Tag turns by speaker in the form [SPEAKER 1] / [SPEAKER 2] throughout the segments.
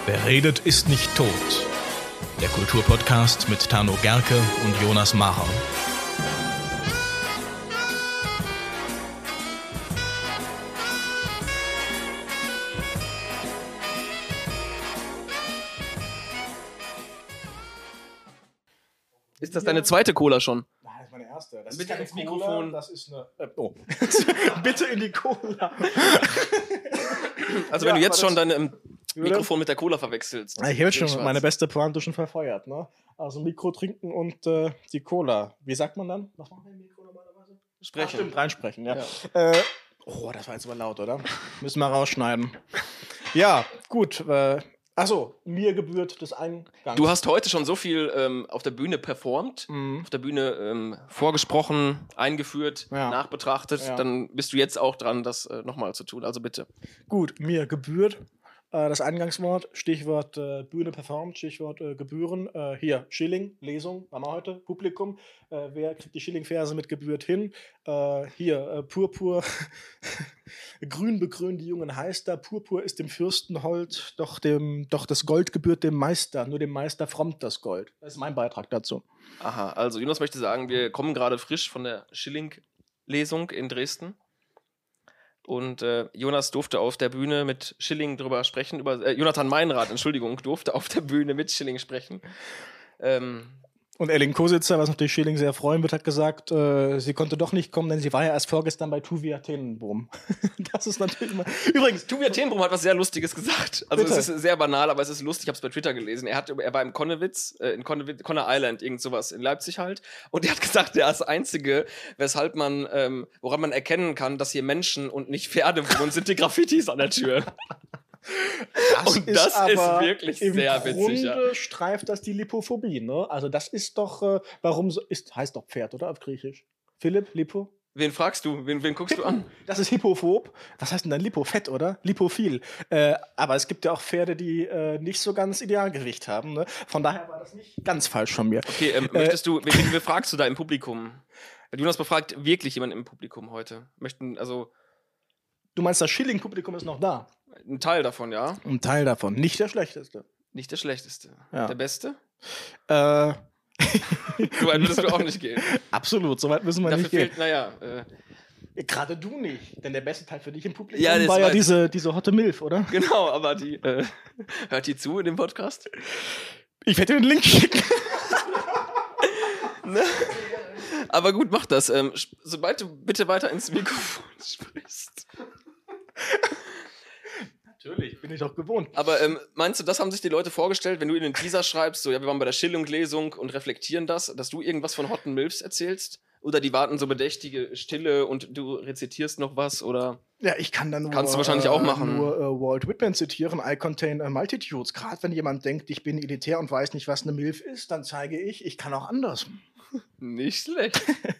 [SPEAKER 1] Wer redet, ist nicht tot. Der Kulturpodcast mit Tano Gerke und Jonas Macher.
[SPEAKER 2] Ist das deine zweite Cola schon?
[SPEAKER 3] Nein, das ist meine erste. Das
[SPEAKER 2] bitte
[SPEAKER 3] ist
[SPEAKER 2] ins
[SPEAKER 3] keine
[SPEAKER 2] Mikrofon.
[SPEAKER 3] Cola, das ist eine... bitte in die Cola.
[SPEAKER 2] Also wenn du jetzt schon dein
[SPEAKER 3] Würde?
[SPEAKER 2] Mikrofon mit der Cola verwechselst.
[SPEAKER 3] Ich habe schon
[SPEAKER 2] schwarz.
[SPEAKER 3] meine beste Pointe schon verfeuert. Ne? Also Mikro trinken und die Cola. Wie sagt man dann? Was machen wir im Mikro normalerweise?
[SPEAKER 2] Sprechen.
[SPEAKER 3] Stimmt, reinsprechen, ja.
[SPEAKER 2] Ja.
[SPEAKER 3] Das war jetzt aber laut, oder? Müssen wir rausschneiden. Ja, gut. Achso, mir gebührt das Eingangs.
[SPEAKER 2] Du hast heute schon so viel auf der Bühne performt, auf der Bühne vorgesprochen, eingeführt,
[SPEAKER 3] Ja.
[SPEAKER 2] nachbetrachtet.
[SPEAKER 3] Ja.
[SPEAKER 2] Dann bist du jetzt auch dran, das nochmal zu tun. Also bitte.
[SPEAKER 3] Gut, mir gebührt das Eingangswort, Stichwort Bühne performt, Stichwort Gebühren. Hier, Schilling, Lesung, haben wir heute, Publikum. Wer kriegt die Schilling-Verse mit gebührt hin? Hier, Purpur, grün bekrönt die jungen Heister, Purpur ist dem Fürsten hold, doch das Gold gebührt dem Meister, nur dem Meister frommt das Gold. Das ist mein Beitrag dazu.
[SPEAKER 2] Aha, also Jonas möchte sagen, wir kommen gerade frisch von der Schilling-Lesung in Dresden. Und Jonas durfte auf der Bühne mit Schilling drüber sprechen, Jonathan Meinrad, Entschuldigung, durfte auf der Bühne mit Schilling sprechen.
[SPEAKER 3] Und Erling Kositzer, was natürlich Schilling sehr freuen wird, hat gesagt, sie konnte doch nicht kommen, denn sie war ja erst vorgestern bei Tuvia Tenenbohm. Das ist natürlich mal... Übrigens,
[SPEAKER 2] Tuvia Tenenbohm hat was sehr Lustiges gesagt. Also
[SPEAKER 3] Bitte.
[SPEAKER 2] es ist sehr banal, aber es ist lustig. Ich habe es bei Twitter gelesen. Er war im Conner Island, irgend sowas in Leipzig halt. Und er hat gesagt, der ist das Einzige, weshalb woran man erkennen kann, dass hier Menschen und nicht Pferde wohnen, sind die Graffitis an der Tür. Und das ist wirklich sehr witzig. Ja.
[SPEAKER 3] Grunde streift das die Lipophobie, ne? Also das ist doch, heißt doch Pferd, oder? Auf Griechisch. Philipp, Lipo?
[SPEAKER 2] Wen fragst du? Wen guckst du an?
[SPEAKER 3] Das ist hippophob. Was heißt denn dann Lipo? Fett, oder? Lipophil. Aber es gibt ja auch Pferde, die nicht so ganz Idealgewicht haben, ne? Von daher war das nicht ganz falsch von mir.
[SPEAKER 2] Okay, wen befragst du da im Publikum? Jonas befragt wirklich jemanden im Publikum heute.
[SPEAKER 3] Du meinst, das Schilling-Publikum ist noch da?
[SPEAKER 2] Ein Teil davon, ja.
[SPEAKER 3] Ein Teil davon. Nicht der schlechteste.
[SPEAKER 2] Nicht der schlechteste.
[SPEAKER 3] Ja.
[SPEAKER 2] Der beste?
[SPEAKER 3] So
[SPEAKER 2] weit würdest du auch nicht gehen.
[SPEAKER 3] Absolut, so weit müssen wir
[SPEAKER 2] Dafür
[SPEAKER 3] nicht gehen.
[SPEAKER 2] fehlt,
[SPEAKER 3] Gerade du nicht, denn der beste Teil für dich im Publikum
[SPEAKER 2] Ja, das
[SPEAKER 3] war ja
[SPEAKER 2] weiß ich.
[SPEAKER 3] diese Hotte Milf, oder?
[SPEAKER 2] genau, aber die hört die zu in dem Podcast?
[SPEAKER 3] Ich werde dir den Link schicken.
[SPEAKER 2] Ne? Aber gut, mach das. Sobald du bitte weiter ins Mikrofon sprichst.
[SPEAKER 3] Natürlich, bin ich doch gewohnt.
[SPEAKER 2] Aber meinst du, das haben sich die Leute vorgestellt, wenn du in den Teaser schreibst, so, ja, wir waren bei der Schilling-Lesung und reflektieren das, dass du irgendwas von Hotten Milfs erzählst? Oder die warten so bedächtige Stille und du rezitierst noch was, oder?
[SPEAKER 3] Ja, ich kann dann nur,
[SPEAKER 2] Kannst du wahrscheinlich auch machen.
[SPEAKER 3] nur Walt Whitman zitieren, I contain multitudes. Gerade wenn jemand denkt, ich bin elitär und weiß nicht, was eine Milf ist, dann zeige ich kann auch anders.
[SPEAKER 2] Nicht schlecht.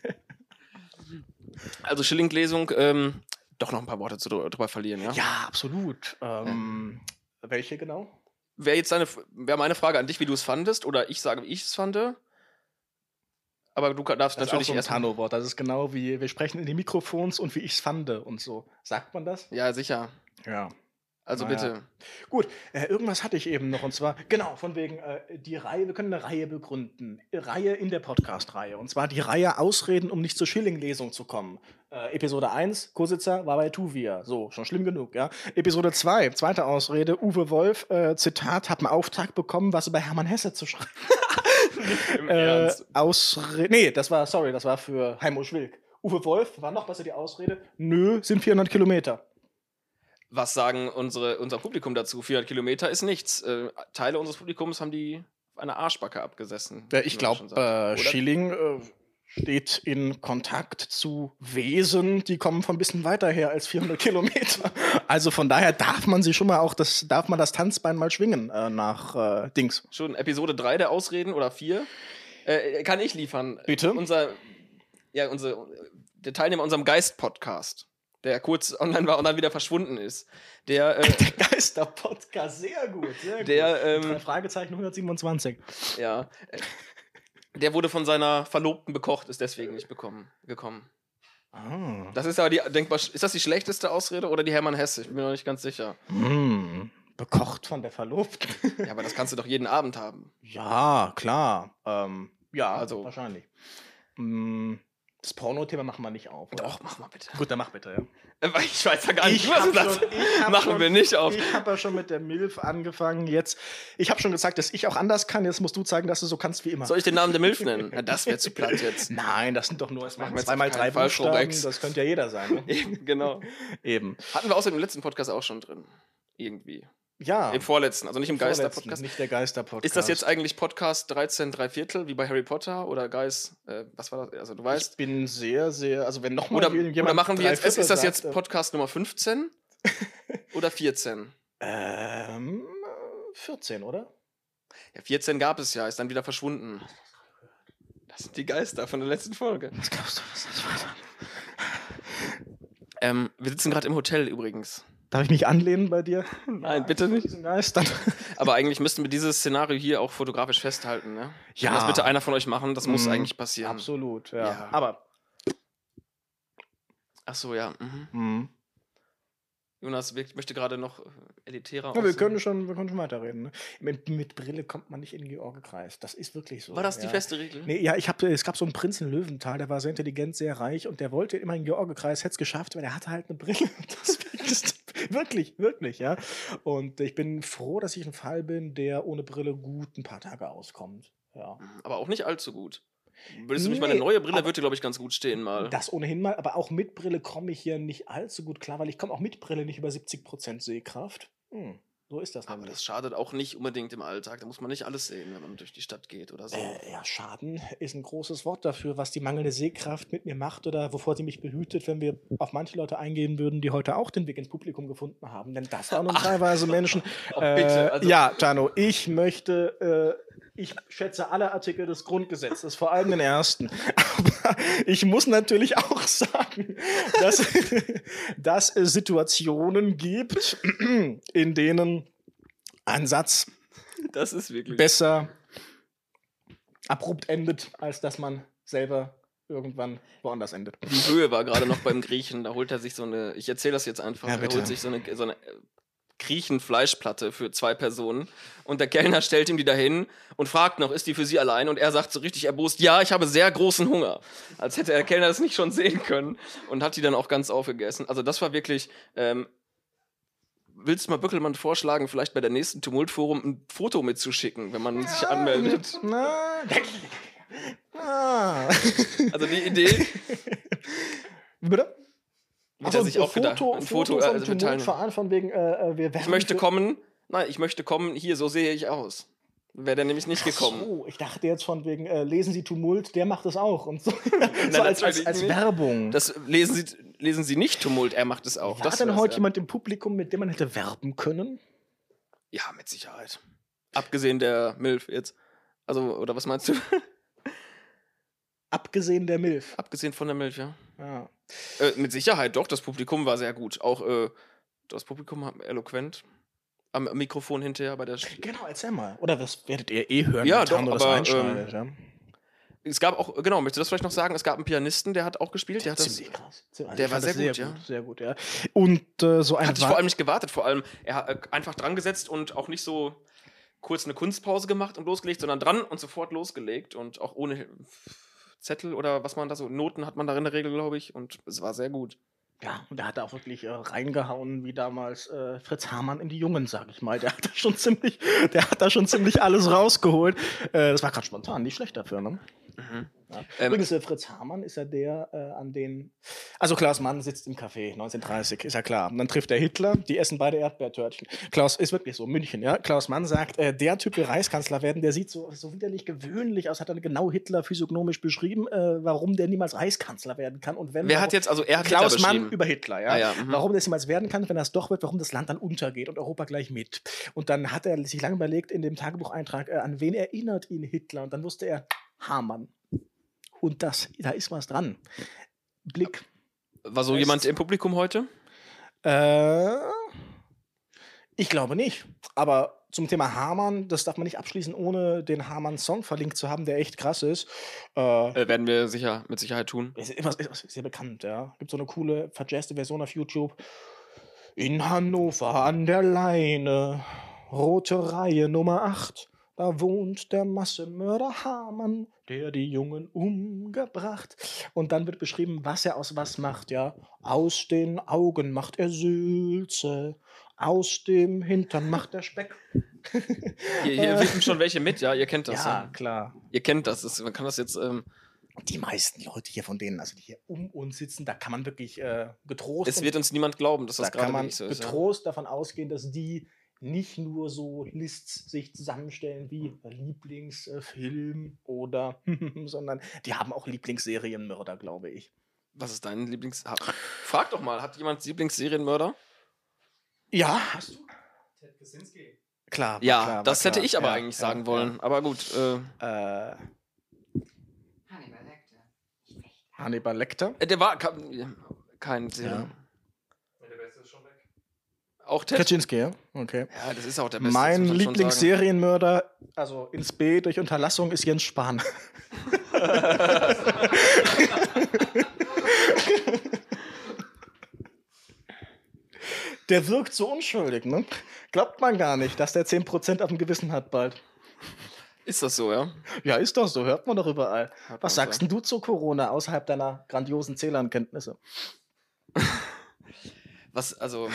[SPEAKER 2] Also Schilling-Lesung, doch noch ein paar Worte drüber verlieren, ja?
[SPEAKER 3] Ja, absolut. Welche genau?
[SPEAKER 2] Wäre meine Frage an dich, wie du es fandest, oder ich sage, wie ich es fand. Aber du darfst
[SPEAKER 3] Das
[SPEAKER 2] natürlich
[SPEAKER 3] ist auch
[SPEAKER 2] erst.
[SPEAKER 3] so ein Tano-Wort. Das ist genau wie, wir sprechen in die Mikrofons und wie ich es fand und so. Sagt man das?
[SPEAKER 2] Ja, sicher.
[SPEAKER 3] Ja.
[SPEAKER 2] Also
[SPEAKER 3] Naja.
[SPEAKER 2] bitte.
[SPEAKER 3] Gut, irgendwas hatte ich eben noch, und zwar, genau, von wegen die Reihe, wir können eine Reihe begründen. Reihe in der Podcast-Reihe. Und zwar die Reihe Ausreden, um nicht zur Schilling-Lesung zu kommen. Episode 1, Kositzer war bei Tuvia. So, schon schlimm genug, ja. Episode 2, zweite Ausrede, Uwe Wolf, Zitat, hat einen Auftrag bekommen, was über Hermann Hesse zu schreiben.
[SPEAKER 2] Im Ernst.
[SPEAKER 3] Nee, das war für Heimo Schwilk. Uwe Wolf, war noch besser die Ausrede, nö, sind 400 Kilometer.
[SPEAKER 2] Was sagen unser Publikum dazu? 400 Kilometer ist nichts. Teile unseres Publikums haben die auf einer Arschbacke abgesessen.
[SPEAKER 3] Ja, ich
[SPEAKER 2] wie man schon sagt.
[SPEAKER 3] glaube,
[SPEAKER 2] Oder?
[SPEAKER 3] Schilling steht in Kontakt zu Wesen, die kommen von ein bisschen weiter her als 400 Kilometer. Also von daher darf man das Tanzbein mal schwingen nach Dings.
[SPEAKER 2] Schon Episode 3 der Ausreden oder 4 kann ich liefern.
[SPEAKER 3] Bitte?
[SPEAKER 2] Der Teilnehmer unserem Geist-Podcast, der kurz online war und dann wieder verschwunden ist. Der
[SPEAKER 3] Geister-Podcast, sehr gut, sehr gut.
[SPEAKER 2] Der,
[SPEAKER 3] Fragezeichen 127.
[SPEAKER 2] ja, der wurde von seiner Verlobten bekocht, ist deswegen nicht gekommen.
[SPEAKER 3] Ah.
[SPEAKER 2] Das ist aber ist das die schlechteste Ausrede oder die Hermann Hesse? Ich bin mir noch nicht ganz sicher.
[SPEAKER 3] Bekocht von der Verlobten.
[SPEAKER 2] Ja, aber das kannst du doch jeden Abend haben.
[SPEAKER 3] Ja, klar. Ja,
[SPEAKER 2] Also-
[SPEAKER 3] wahrscheinlich. Das Porno-Thema machen wir nicht auf. Oder?
[SPEAKER 2] Doch, mach mal bitte.
[SPEAKER 3] Gut, dann mach bitte, ja.
[SPEAKER 2] Ich weiß ja gar nicht,
[SPEAKER 3] hab
[SPEAKER 2] was
[SPEAKER 3] schon- ich hab
[SPEAKER 2] machen
[SPEAKER 3] schon-
[SPEAKER 2] wir nicht auf.
[SPEAKER 3] Ich habe ja schon mit der MILF angefangen. Jetzt, ich habe schon gesagt, dass ich auch anders kann. Jetzt musst du zeigen, dass du so kannst wie immer.
[SPEAKER 2] Soll ich den Namen der Milf nennen? Ja, das wäre zu platt jetzt.
[SPEAKER 3] Nein, das sind doch nur
[SPEAKER 2] machen wir jetzt
[SPEAKER 3] 2 mal
[SPEAKER 2] auf
[SPEAKER 3] 3
[SPEAKER 2] keinen Fall,
[SPEAKER 3] Buchstaben.
[SPEAKER 2] Schrobex.
[SPEAKER 3] Das könnte ja jeder sein. Ne?
[SPEAKER 2] Eben, genau.
[SPEAKER 3] Eben.
[SPEAKER 2] Hatten wir außerdem im letzten Podcast auch schon drin. Irgendwie.
[SPEAKER 3] Ja.
[SPEAKER 2] Im vorletzten, also nicht im Geister-Podcast.
[SPEAKER 3] Nicht der Geister-Podcast.
[SPEAKER 2] Ist das jetzt eigentlich Podcast 13 3/4 wie bei Harry Potter oder Geist? Was war das? Also du
[SPEAKER 3] Ich
[SPEAKER 2] weißt.
[SPEAKER 3] bin sehr, sehr. Also, wenn nochmal
[SPEAKER 2] Oder machen wir jetzt. Ist das jetzt
[SPEAKER 3] sagt,
[SPEAKER 2] Podcast Nummer 15 oder 14?
[SPEAKER 3] 14, oder?
[SPEAKER 2] Ja, 14 gab es ja, ist dann wieder verschwunden. Das sind die Geister von der letzten Folge.
[SPEAKER 3] Was glaubst du, was das war?
[SPEAKER 2] Wir sitzen gerade im Hotel übrigens.
[SPEAKER 3] Darf ich mich anlehnen bei dir?
[SPEAKER 2] Nein, bitte nicht.
[SPEAKER 3] Diesen Geistern.
[SPEAKER 2] Aber eigentlich müssten wir dieses Szenario hier auch fotografisch festhalten, ne?
[SPEAKER 3] Ja.
[SPEAKER 2] Kann das bitte einer von euch machen? Das muss eigentlich passieren.
[SPEAKER 3] Absolut, ja.
[SPEAKER 2] Ja.
[SPEAKER 3] Aber.
[SPEAKER 2] Ach so, ja. Mhm.
[SPEAKER 3] Mhm.
[SPEAKER 2] Jonas möchte gerade noch elitärer
[SPEAKER 3] Ja, wir
[SPEAKER 2] aussehen.
[SPEAKER 3] können schon weiterreden. Ne? Mit Brille kommt man nicht in den Georgekreis. Das ist wirklich so.
[SPEAKER 2] War das die
[SPEAKER 3] ja.
[SPEAKER 2] feste Regel?
[SPEAKER 3] Nee, ja, es gab so einen Prinz in Löwenthal, der war sehr intelligent, sehr reich und der wollte immer in den Georgekreis, hätte es geschafft, weil der hatte halt eine Brille. Deswegen ist wirklich, wirklich, ja. Und ich bin froh, dass ich ein Fall bin, der ohne Brille gut ein paar Tage auskommt. Ja.
[SPEAKER 2] Aber auch nicht allzu gut. Würdest du nicht
[SPEAKER 3] Nee,
[SPEAKER 2] meine neue Brille,
[SPEAKER 3] aber-
[SPEAKER 2] würde dir, glaube ich, ganz gut stehen mal.
[SPEAKER 3] Das ohnehin mal, aber auch mit Brille komme ich hier nicht allzu gut klar, weil ich komme auch mit Brille nicht über 70% Sehkraft. So ist das
[SPEAKER 2] Aber
[SPEAKER 3] nämlich.
[SPEAKER 2] das schadet auch nicht unbedingt im Alltag. Da muss man nicht alles sehen, wenn man durch die Stadt geht oder so.
[SPEAKER 3] Ja, Schaden ist ein großes Wort dafür, was die mangelnde Sehkraft mit mir macht oder wovor sie mich behütet, wenn wir auf manche Leute eingehen würden, die heute auch den Weg ins Publikum gefunden haben. Denn das waren nun teilweise Menschen.
[SPEAKER 2] bitte, also-
[SPEAKER 3] Ja, Tano, ich schätze alle Artikel des Grundgesetzes, vor allem den ersten. Aber ich muss natürlich auch sagen, dass es Situationen gibt, in denen ein Satz
[SPEAKER 2] Das ist wirklich.
[SPEAKER 3] besser abrupt endet, als dass man selber irgendwann woanders endet.
[SPEAKER 2] Die Höhe war gerade noch beim Griechen. Da holt er sich so eine. Ich erzähle das jetzt einfach.
[SPEAKER 3] Ja,
[SPEAKER 2] er
[SPEAKER 3] bitte.
[SPEAKER 2] holt sich so eine Griechenfleischplatte für 2 Personen. Und der Kellner stellt ihm die dahin und fragt noch, ist die für sie allein? Und er sagt so richtig erbost, ja, ich habe sehr großen Hunger. Als hätte der Kellner das nicht schon sehen können. Und hat die dann auch ganz aufgegessen. Also das war wirklich. Willst du mal Böckelmann vorschlagen, vielleicht bei der nächsten Tumultforum ein Foto mitzuschicken, wenn man sich anmeldet? Also die Idee,
[SPEAKER 3] Bitte?
[SPEAKER 2] hat er sich auch gedacht.
[SPEAKER 3] Ein Foto vom
[SPEAKER 2] also wir teilen-
[SPEAKER 3] Tumultverein von wegen, wir
[SPEAKER 2] Ich möchte kommen. Nein, ich möchte kommen. Hier, so sehe ich aus. Wäre der nämlich nicht gekommen.
[SPEAKER 3] Oh, ich dachte jetzt von wegen, lesen Sie Tumult, der macht es auch. Und so, so
[SPEAKER 2] natürlich
[SPEAKER 3] als
[SPEAKER 2] nicht.
[SPEAKER 3] Werbung.
[SPEAKER 2] Das lesen Sie nicht Tumult, er macht es auch.
[SPEAKER 3] War
[SPEAKER 2] Das
[SPEAKER 3] denn
[SPEAKER 2] wär's,
[SPEAKER 3] heute
[SPEAKER 2] ja.
[SPEAKER 3] jemand im Publikum, mit dem man hätte werben können?
[SPEAKER 2] Ja, mit Sicherheit. Abgesehen der Milf jetzt. Also, oder was meinst du?
[SPEAKER 3] Abgesehen der Milf.
[SPEAKER 2] Abgesehen von der Milf, ja.
[SPEAKER 3] Ja.
[SPEAKER 2] Mit Sicherheit doch, das Publikum war sehr gut. Auch das Publikum war eloquent. Am Mikrofon hinterher bei der.
[SPEAKER 3] Genau, erzähl mal. Oder das werdet ihr hören,
[SPEAKER 2] Ja,
[SPEAKER 3] wenn Tando
[SPEAKER 2] doch,
[SPEAKER 3] das
[SPEAKER 2] aber,
[SPEAKER 3] einschneidet. Ja?
[SPEAKER 2] Es gab auch, genau, möchtest du das vielleicht noch sagen? Es gab einen Pianisten, der hat auch gespielt. Der hat das.
[SPEAKER 3] Ziemlich krass. Also
[SPEAKER 2] Der
[SPEAKER 3] ich
[SPEAKER 2] war
[SPEAKER 3] fand
[SPEAKER 2] sehr
[SPEAKER 3] das
[SPEAKER 2] gut, ja.
[SPEAKER 3] Sehr gut, ja. Und so ein
[SPEAKER 2] Hat sich vor allem nicht gewartet, vor allem er hat einfach dran gesetzt und auch nicht so kurz eine Kunstpause gemacht und losgelegt, sondern dran und sofort losgelegt und auch ohne Zettel oder was man da so, Noten hat man da in der Regel, glaube ich, und es war sehr gut.
[SPEAKER 3] Ja, und der hat da auch wirklich reingehauen, wie damals Fritz Hamann in die Jungen, sag ich mal. Der hat da schon ziemlich alles rausgeholt. Das war gerade spontan, nicht schlecht dafür, ne? Ja. Übrigens, Fritz Hamann ist ja der, an den. Also, Klaus Mann sitzt im Café 1930, ist ja klar. Und dann trifft er Hitler, die essen beide Erdbeertörtchen. Klaus, ist wirklich so, München, ja. Klaus Mann sagt, der Typ will Reichskanzler werden, der sieht so widerlich gewöhnlich aus, hat er genau Hitler physiognomisch beschrieben, warum der niemals Reichskanzler werden kann. Und wenn
[SPEAKER 2] Er hat Hitler
[SPEAKER 3] Klaus Mann
[SPEAKER 2] beschrieben.
[SPEAKER 3] über Hitler, ja.
[SPEAKER 2] Ah, ja,
[SPEAKER 3] Warum das niemals werden kann, wenn das doch wird, warum das Land dann untergeht und Europa gleich mit. Und dann hat er sich lange überlegt in dem Tagebucheintrag, an wen erinnert ihn Hitler? Und dann wusste er, Hamann. Und da ist was dran. Blick.
[SPEAKER 2] War so
[SPEAKER 3] Heißt-
[SPEAKER 2] jemand im Publikum heute?
[SPEAKER 3] Ich glaube nicht. Aber zum Thema Hamann, das darf man nicht abschließen, ohne den Hamann-Song verlinkt zu haben, der echt krass ist.
[SPEAKER 2] Werden wir mit Sicherheit tun.
[SPEAKER 3] Ist sehr bekannt, ja. Gibt so eine coole, verjazzte Version auf YouTube. In Hannover an der Leine, rote Reihe Nummer 8, da wohnt der Massenmörder Hamann, der die Jungen umgebracht. Und dann wird beschrieben, was er aus was macht, ja. Aus den Augen macht er Sülze, aus dem Hintern macht er Speck.
[SPEAKER 2] Hier wirken schon welche mit, ja, ihr kennt das.
[SPEAKER 3] Ja, klar.
[SPEAKER 2] Ihr kennt das, man kann das jetzt,
[SPEAKER 3] Die meisten Leute hier von denen, also die hier um uns sitzen, da kann man wirklich getrost...
[SPEAKER 2] es wird uns niemand glauben, dass das
[SPEAKER 3] da kann
[SPEAKER 2] gerade
[SPEAKER 3] man
[SPEAKER 2] nicht so ist. Ja.
[SPEAKER 3] getrost davon ausgehen, dass die nicht nur so Lists sich zusammenstellen wie Lieblingsfilm oder, sondern die haben auch Lieblingsserienmörder, glaube ich.
[SPEAKER 2] Was ist dein Frag doch mal, hat jemand Lieblingsserienmörder?
[SPEAKER 3] Ja, hast du?
[SPEAKER 4] Ted Kaczynski.
[SPEAKER 3] Klar.
[SPEAKER 2] Ja,
[SPEAKER 3] klar,
[SPEAKER 2] das hätte ich aber
[SPEAKER 3] ja,
[SPEAKER 2] eigentlich
[SPEAKER 3] ja,
[SPEAKER 2] sagen wollen. Aber gut.
[SPEAKER 4] Hannibal Lecter.
[SPEAKER 3] Hannibal Lecter.
[SPEAKER 2] Der war kein Serien.
[SPEAKER 4] Und der Beste ist schon weg.
[SPEAKER 2] Auch Ted?
[SPEAKER 3] Kaczynski, ja? Okay.
[SPEAKER 2] Ja, das ist auch der Beste.
[SPEAKER 3] Mein
[SPEAKER 2] das muss man schon
[SPEAKER 3] Lieblingsserienmörder, also ins B durch Unterlassung, ist Jens Spahn. Der wirkt so unschuldig, ne? Glaubt man gar nicht, dass der 10% auf dem Gewissen hat bald.
[SPEAKER 2] sagen. Ist das so, ja?
[SPEAKER 3] Ja, ist doch so, hört man doch überall.
[SPEAKER 2] man
[SPEAKER 3] Was sagst denn du zu Corona außerhalb deiner grandiosen Zählernkenntnisse?
[SPEAKER 2] Was, also.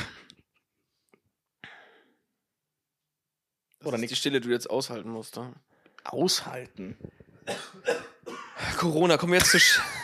[SPEAKER 3] Oder
[SPEAKER 2] ist
[SPEAKER 3] nicht?
[SPEAKER 2] die Stille, die du jetzt aushalten musst. Ja?
[SPEAKER 3] Aushalten.
[SPEAKER 2] Corona, kommen wir jetzt zu.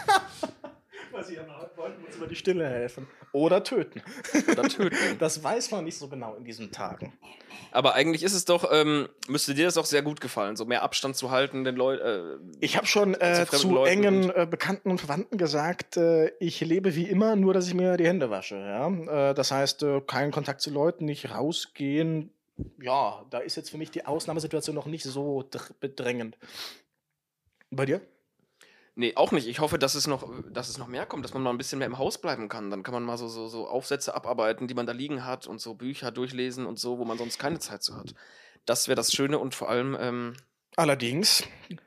[SPEAKER 3] Was Sie wollten uns über die Stille helfen. Oder töten.
[SPEAKER 2] Oder töten.
[SPEAKER 3] Das weiß man nicht so genau in diesen Tagen.
[SPEAKER 2] Aber eigentlich ist es doch, müsste dir das auch sehr gut gefallen, so mehr Abstand zu halten, den Leuten.
[SPEAKER 3] Ich habe schon
[SPEAKER 2] fremden
[SPEAKER 3] zu
[SPEAKER 2] Leuten
[SPEAKER 3] engen Bekannten und Verwandten gesagt, ich lebe wie immer, nur dass ich mir die Hände wasche. Ja? Das heißt, keinen Kontakt zu Leuten, nicht rausgehen. Ja, da ist jetzt für mich die Ausnahmesituation noch nicht so bedrängend. Bei dir?
[SPEAKER 2] Nee, auch nicht. Ich hoffe, dass es noch mehr kommt, dass man mal ein bisschen mehr im Haus bleiben kann. Dann kann man mal so Aufsätze abarbeiten, die man da liegen hat und so Bücher durchlesen und so, wo man sonst keine Zeit zu hat. Das wäre das Schöne und vor allem,
[SPEAKER 3] Allerdings,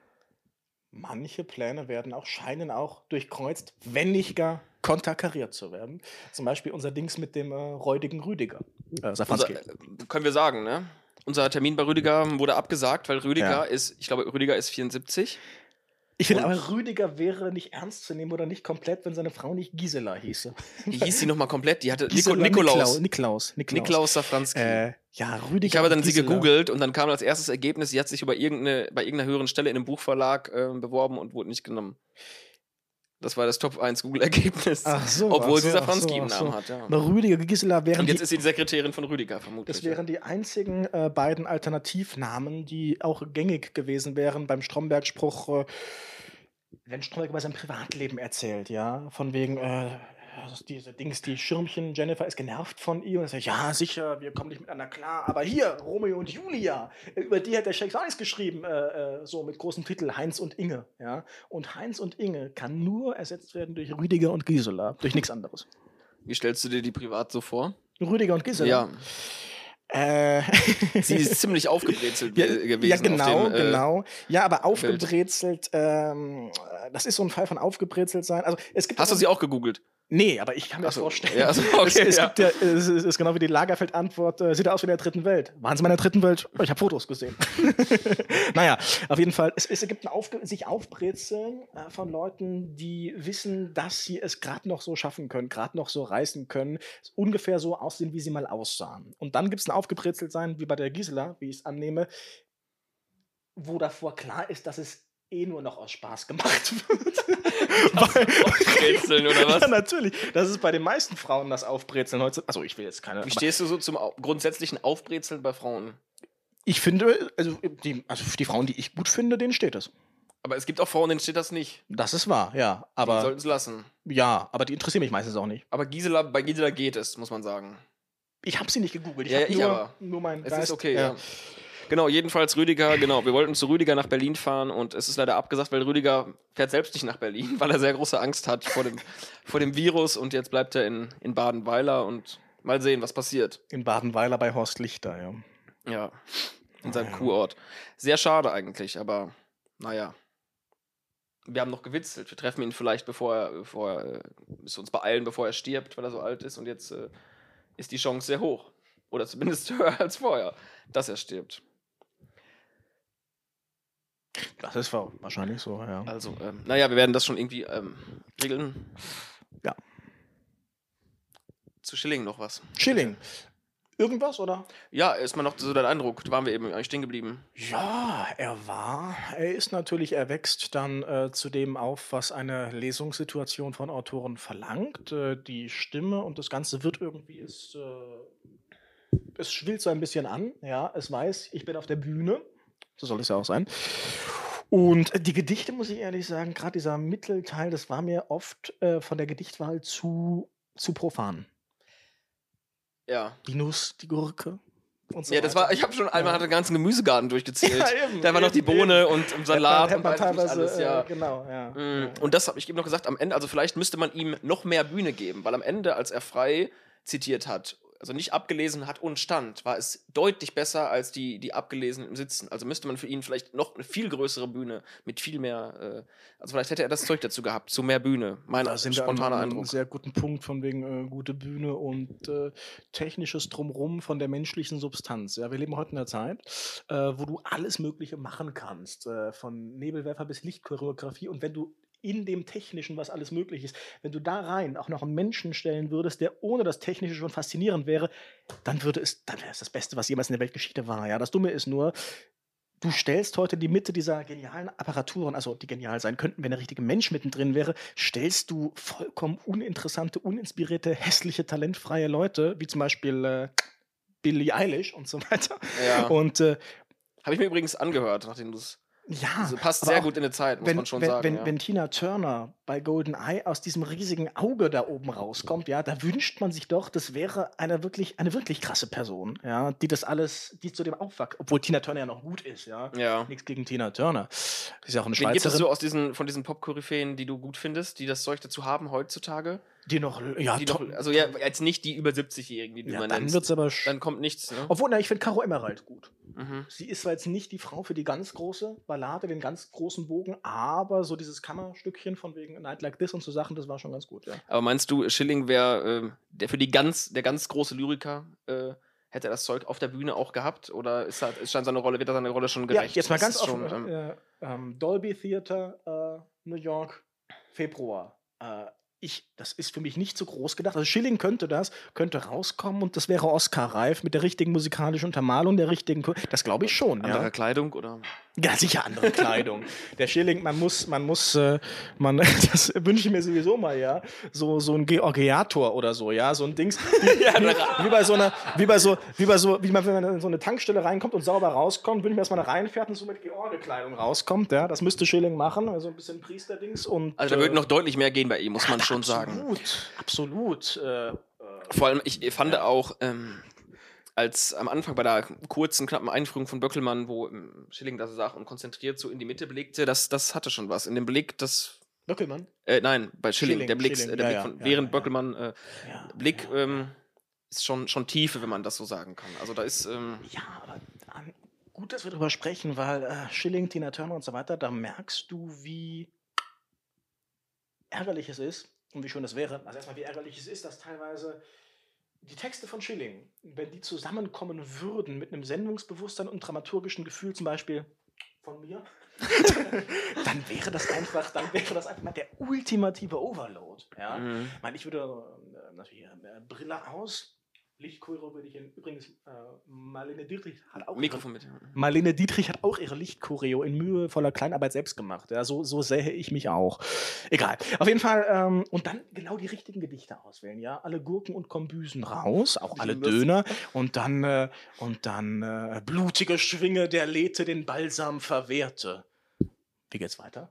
[SPEAKER 3] manche Pläne scheinen auch durchkreuzt, wenn nicht gar konterkariert zu werden. Zum Beispiel unser Dings mit dem räudigen Rüdiger. Safranski.
[SPEAKER 2] können wir sagen, ne? Unser Termin bei Rüdiger wurde abgesagt, weil Rüdiger ist 74.
[SPEAKER 3] Ich finde
[SPEAKER 2] Und-
[SPEAKER 3] aber, Rüdiger wäre nicht ernst zu nehmen oder nicht komplett, wenn seine Frau nicht Gisela hieße.
[SPEAKER 2] Wie hieß sie nochmal komplett? Die hatte
[SPEAKER 3] Gisela
[SPEAKER 2] Nikolaus
[SPEAKER 3] Niklaus
[SPEAKER 2] Safranski.
[SPEAKER 3] Ja, Rüdiger.
[SPEAKER 2] Ich habe dann
[SPEAKER 3] und
[SPEAKER 2] sie
[SPEAKER 3] Gisela.
[SPEAKER 2] gegoogelt und dann kam als erstes Ergebnis, sie hat sich bei irgendeiner höheren Stelle in einem Buchverlag beworben und wurde nicht genommen. Das war das Top 1 Google-Ergebnis.
[SPEAKER 3] Ach so.
[SPEAKER 2] Obwohl
[SPEAKER 3] ach so,
[SPEAKER 2] sie
[SPEAKER 3] ach
[SPEAKER 2] Safranski
[SPEAKER 3] so,
[SPEAKER 2] im
[SPEAKER 3] ach
[SPEAKER 2] Namen
[SPEAKER 3] so.
[SPEAKER 2] hat, ja.
[SPEAKER 3] Aber Rüdiger, Gisela wären
[SPEAKER 2] Und jetzt
[SPEAKER 3] die,
[SPEAKER 2] ist sie die Sekretärin von Rüdiger, vermutlich.
[SPEAKER 3] das wären die einzigen beiden Alternativnamen, die auch gängig gewesen wären beim Stromberg-Spruch, wenn Stromberg über sein Privatleben erzählt, ja, von wegen, diese Dings, die Schirmchen, Jennifer ist genervt von ihm und er sagt, ja, sicher, wir kommen nicht miteinander klar, aber hier, Romeo und Julia, über die hat der Shakespeare nichts geschrieben, so mit großem Titel, Heinz und Inge, ja, und Heinz und Inge kann nur ersetzt werden durch Rüdiger und Gisela, durch nichts anderes.
[SPEAKER 2] Wie stellst du dir die privat so vor?
[SPEAKER 3] Rüdiger und Gisela?
[SPEAKER 2] Ja,
[SPEAKER 3] Äh,
[SPEAKER 2] sie ist ziemlich aufgebrezelt gewesen.
[SPEAKER 3] ja, genau,
[SPEAKER 2] auf dem,
[SPEAKER 3] genau. Ja, aber aufgebrezelt, das ist so ein Fall von aufgebrezelt sein. Also, es gibt
[SPEAKER 2] Hast du sie auch gegoogelt?
[SPEAKER 3] Nee, aber ich kann mir das
[SPEAKER 2] Ach so.
[SPEAKER 3] vorstellen.
[SPEAKER 2] Ja, also, okay,
[SPEAKER 3] es
[SPEAKER 2] ja.
[SPEAKER 3] gibt ja, es ist genau wie die Lagerfeld-Antwort, sieht er aus wie in der dritten Welt. Waren Sie mal in der dritten Welt? Ich habe Fotos gesehen. Naja, auf jeden Fall, es gibt sich Aufbrezeln von Leuten, die wissen, dass sie es gerade noch so schaffen können, gerade noch so reißen können, ungefähr so aussehen, wie sie mal aussahen. Und dann gibt es ein Aufgebrezelt-Sein, wie bei der Gisela, wie ich es annehme, wo davor klar ist, dass es nur noch aus Spaß gemacht wird.
[SPEAKER 2] Aufbrezeln oder was?
[SPEAKER 3] Ja, natürlich. Das ist bei den meisten Frauen das Aufbrezeln heute. Also ich will jetzt keine.
[SPEAKER 2] Wie stehst du so zum grundsätzlichen Aufbrezeln bei Frauen?
[SPEAKER 3] Ich finde, also die Frauen, die ich gut finde, denen steht es.
[SPEAKER 2] Aber es gibt auch Frauen, denen steht das nicht.
[SPEAKER 3] Das ist wahr, ja.
[SPEAKER 2] Die
[SPEAKER 3] Aber
[SPEAKER 2] sollten es lassen.
[SPEAKER 3] ja, aber die interessieren mich meistens auch nicht.
[SPEAKER 2] Aber bei Gisela geht es, muss man sagen.
[SPEAKER 3] Ich habe sie nicht gegoogelt.
[SPEAKER 2] Ja,
[SPEAKER 3] hab
[SPEAKER 2] ich aber.
[SPEAKER 3] nur meinen
[SPEAKER 2] Es
[SPEAKER 3] Geist.
[SPEAKER 2] ist okay, ja. Genau, jedenfalls Rüdiger, genau. Wir wollten zu Rüdiger nach Berlin fahren und es ist leider abgesagt, weil Rüdiger fährt selbst nicht nach Berlin, weil er sehr große Angst hat vor dem Virus und jetzt bleibt er in Badenweiler und mal sehen, was passiert.
[SPEAKER 3] In Badenweiler bei Horst Lichter, ja.
[SPEAKER 2] Ja, in seinem Kurort. Sehr schade eigentlich, aber naja. Wir haben noch gewitzelt. Wir treffen ihn vielleicht, bevor er müssen uns beeilen, bevor er stirbt, weil er so alt ist und jetzt ist die Chance sehr hoch. Oder zumindest höher als vorher, dass er stirbt.
[SPEAKER 3] Das ist wahrscheinlich so, ja.
[SPEAKER 2] Also, naja, wir werden das schon irgendwie regeln.
[SPEAKER 3] Ja.
[SPEAKER 2] Zu Schilling noch was.
[SPEAKER 3] Schilling. Irgendwas, oder?
[SPEAKER 2] Ja, erstmal noch so dein Eindruck. Da waren wir eben eigentlich stehen geblieben.
[SPEAKER 3] Ja, er ist natürlich, er wächst dann zu dem auf, was eine Lesungssituation von Autoren verlangt. Die Stimme und das Ganze wird irgendwie, es schwillt so ein bisschen an, ja, es weiß, ich bin auf der Bühne, so soll es ja auch sein. Und die Gedichte, muss ich ehrlich sagen, gerade dieser Mittelteil, das war mir oft von der Gedichtwahl zu profan.
[SPEAKER 2] Ja.
[SPEAKER 3] Die Nuss, die Gurke und so
[SPEAKER 2] Ja, das
[SPEAKER 3] weiter.
[SPEAKER 2] war, ich habe schon einmal den ganzen Gemüsegarten durchgezählt.
[SPEAKER 3] Ja, eben,
[SPEAKER 2] Da war noch die Bohne und im Salat
[SPEAKER 3] Hätte
[SPEAKER 2] und
[SPEAKER 3] man
[SPEAKER 2] weiß nicht
[SPEAKER 3] teilweise,
[SPEAKER 2] alles, ja.
[SPEAKER 3] genau, ja.
[SPEAKER 2] Und das habe ich eben noch gesagt, am Ende, also vielleicht müsste man ihm noch mehr Bühne geben, weil am Ende, als er frei zitiert hat, also nicht abgelesen hat und stand, war es deutlich besser als die abgelesen im Sitzen. Also müsste man für ihn vielleicht noch eine viel größere Bühne mit viel mehr, also vielleicht hätte er das Zeug dazu gehabt, zu mehr Bühne. Mein
[SPEAKER 3] Da sind wir
[SPEAKER 2] spontaner
[SPEAKER 3] an einem
[SPEAKER 2] Eindruck.
[SPEAKER 3] sehr guten Punkt von wegen gute Bühne und technisches Drumrum von der menschlichen Substanz. Ja, wir leben heute in einer Zeit, wo du alles Mögliche machen kannst, von Nebelwerfer bis Lichtchoreografie. Und wenn du in dem Technischen, was alles möglich ist, wenn du da rein auch noch einen Menschen stellen würdest, der ohne das Technische schon faszinierend wäre, dann wäre es das Beste, was jemals in der Weltgeschichte war. Ja, das Dumme ist nur, du stellst heute in die Mitte dieser genialen Apparaturen, also die genial sein könnten, wenn der richtige Mensch mittendrin wäre, stellst du vollkommen uninteressante, uninspirierte, hässliche, talentfreie Leute, wie zum Beispiel Billie Eilish und so weiter.
[SPEAKER 2] Ja.
[SPEAKER 3] Und
[SPEAKER 2] Habe ich mir übrigens angehört, nachdem du es.
[SPEAKER 3] ja,
[SPEAKER 2] Also passt
[SPEAKER 3] aber
[SPEAKER 2] sehr
[SPEAKER 3] auch
[SPEAKER 2] gut in die Zeit, muss man schon sagen. Ja.
[SPEAKER 3] Wenn Tina Turner bei GoldenEye aus diesem riesigen Auge da oben rauskommt, ja, da wünscht man sich doch, das wäre eine wirklich krasse Person, ja, die zu dem aufwachsen, obwohl Tina Turner ja noch gut ist, ja.
[SPEAKER 2] Ja.
[SPEAKER 3] Nichts gegen Tina Turner. Sie ist ja auch eine
[SPEAKER 2] Wen gibt es
[SPEAKER 3] Schweizerin.
[SPEAKER 2] so von diesen Pop-Koryphäen, die du gut findest, die das Zeug dazu haben heutzutage?
[SPEAKER 3] Die noch, ja,
[SPEAKER 2] Die doch, also ja, jetzt nicht die über 70-Jährigen, die du
[SPEAKER 3] ja,
[SPEAKER 2] immer
[SPEAKER 3] dann
[SPEAKER 2] nennst.
[SPEAKER 3] wird's aber
[SPEAKER 2] Dann kommt nichts, ne?
[SPEAKER 3] obwohl, ich finde Caro Emerald gut.
[SPEAKER 2] Mhm.
[SPEAKER 3] Sie ist zwar jetzt nicht die Frau für die ganz große Ballade, den ganz großen Bogen, aber so dieses Kammerstückchen von wegen A Night Like This und so Sachen, das war schon ganz gut, ja.
[SPEAKER 2] Aber meinst du, Schilling wäre der ganz große Lyriker, hätte er das Zeug auf der Bühne auch gehabt? Oder wird er seine Rolle schon gerecht?
[SPEAKER 3] Ja, jetzt mal
[SPEAKER 2] Das
[SPEAKER 3] ganz
[SPEAKER 2] ist
[SPEAKER 3] offen.
[SPEAKER 2] schon,
[SPEAKER 3] Dolby Theater, New York, Februar. Das ist für mich nicht so groß gedacht. Also Schilling könnte rauskommen und das wäre Oscar-reif mit der richtigen musikalischen Untermalung, der richtigen. Das glaube ich schon.
[SPEAKER 2] andere
[SPEAKER 3] Ja.
[SPEAKER 2] Kleidung oder?
[SPEAKER 3] Ja, sicher andere Kleidung. Der Schilling, das wünsche ich mir sowieso mal, ja. So ein Georgiator oder so, ja, so ein Dings. Wie man, wenn man in so eine Tankstelle reinkommt und sauber rauskommt, wünsche ich mir, dass man da reinfährt und so mit Georgekleidung rauskommt, ja. Das müsste Schilling machen, also ein bisschen Priesterdings und.
[SPEAKER 2] Also da würde noch deutlich mehr gehen bei ihm, muss man schon sagen.
[SPEAKER 3] Absolut.
[SPEAKER 2] Vor allem, ich fand auch, als am Anfang bei der kurzen, knappen Einführung von Böckelmann, wo Schilling da saß und konzentriert so in die Mitte blickte, das hatte schon was. In dem Blick, das.
[SPEAKER 3] Böckelmann?
[SPEAKER 2] Nein, bei Schilling. Der Blick,
[SPEAKER 3] Schilling,
[SPEAKER 2] der
[SPEAKER 3] ja,
[SPEAKER 2] Blick von
[SPEAKER 3] ja,
[SPEAKER 2] während
[SPEAKER 3] ja.
[SPEAKER 2] Böckelmann Blick ist schon Tiefe, wenn man das so sagen kann. Also da ist.
[SPEAKER 3] Ja, aber gut, dass wir darüber sprechen, weil Schilling, Tina Turner und so weiter, da merkst du, wie ärgerlich es ist und wie schön es wäre. Also erstmal, wie ärgerlich es ist, dass teilweise die Texte von Schilling, wenn die zusammenkommen würden mit einem Sendungsbewusstsein und dramaturgischen Gefühl, zum Beispiel von mir, dann wäre das einfach mal der ultimative Overload. Ja? Ich meine, ich würde natürlich Brille aus. Lichtchoreo würde ich übrigens, Marlene Dietrich hat auch
[SPEAKER 2] Mikrofon mit.
[SPEAKER 3] Marlene Dietrich hat auch ihre Lichtchoreo in mühevoller Kleinarbeit selbst gemacht. Ja, so sähe ich mich auch. Egal. Auf jeden Fall, und dann genau die richtigen Gedichte auswählen. Ja, alle Gurken und Kombüsen raus, auch alle Döner. Und dann blutige Schwinge, der Lethe den Balsam verwehrte. Wie geht's weiter?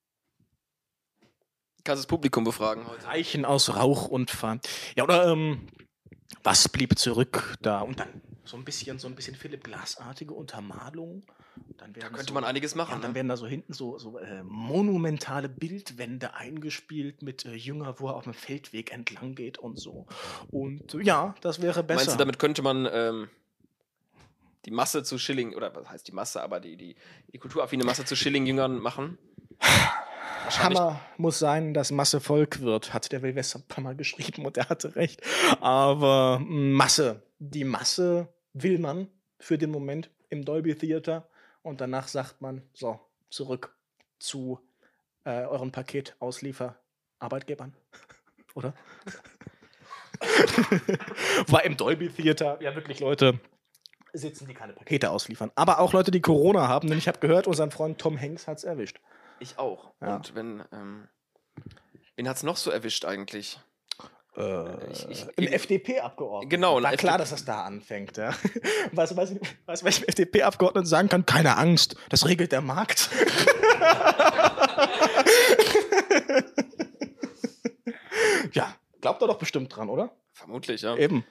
[SPEAKER 2] Kannst das Publikum befragen heute.
[SPEAKER 3] Eichen aus Rauch und Pfand. Ja, oder, was blieb zurück da? Und dann so ein bisschen Philipp Glass-artige Untermalung. Dann
[SPEAKER 2] Da könnte man einiges machen.
[SPEAKER 3] Ja, dann werden da so hinten so monumentale Bildwände eingespielt mit Jünger, wo er auf dem Feldweg entlang geht und so. Und ja, das wäre besser.
[SPEAKER 2] Meinst du, damit könnte man die Masse zu Schilling, oder was heißt die Masse, aber die kulturaffine Masse zu Schilling-Jüngern machen?
[SPEAKER 3] Hammer muss sein, dass Masse Volk wird, hat der Will West ein paar Mal geschrieben und er hatte recht. Aber die Masse will man für den Moment im Dolby Theater und danach sagt man, so, zurück zu euren Paketausliefer-Arbeitgebern. Oder? War im Dolby Theater ja wirklich Leute sitzen, die keine Pakete ausliefern. Aber auch Leute, die Corona haben, denn ich habe gehört, unseren Freund Tom Hanks hat es erwischt.
[SPEAKER 2] Ich auch.
[SPEAKER 3] Ja.
[SPEAKER 2] Und wen hat es noch so erwischt eigentlich?
[SPEAKER 3] Ein FDP-Abgeordneter.
[SPEAKER 2] Genau, ein
[SPEAKER 3] War klar, dass das da anfängt. Ja. Weißt du, welchem FDP-Abgeordneten sagen kann? Keine Angst, das regelt der Markt. Ja, glaubt er doch bestimmt dran, oder?
[SPEAKER 2] Vermutlich, ja.
[SPEAKER 3] Eben.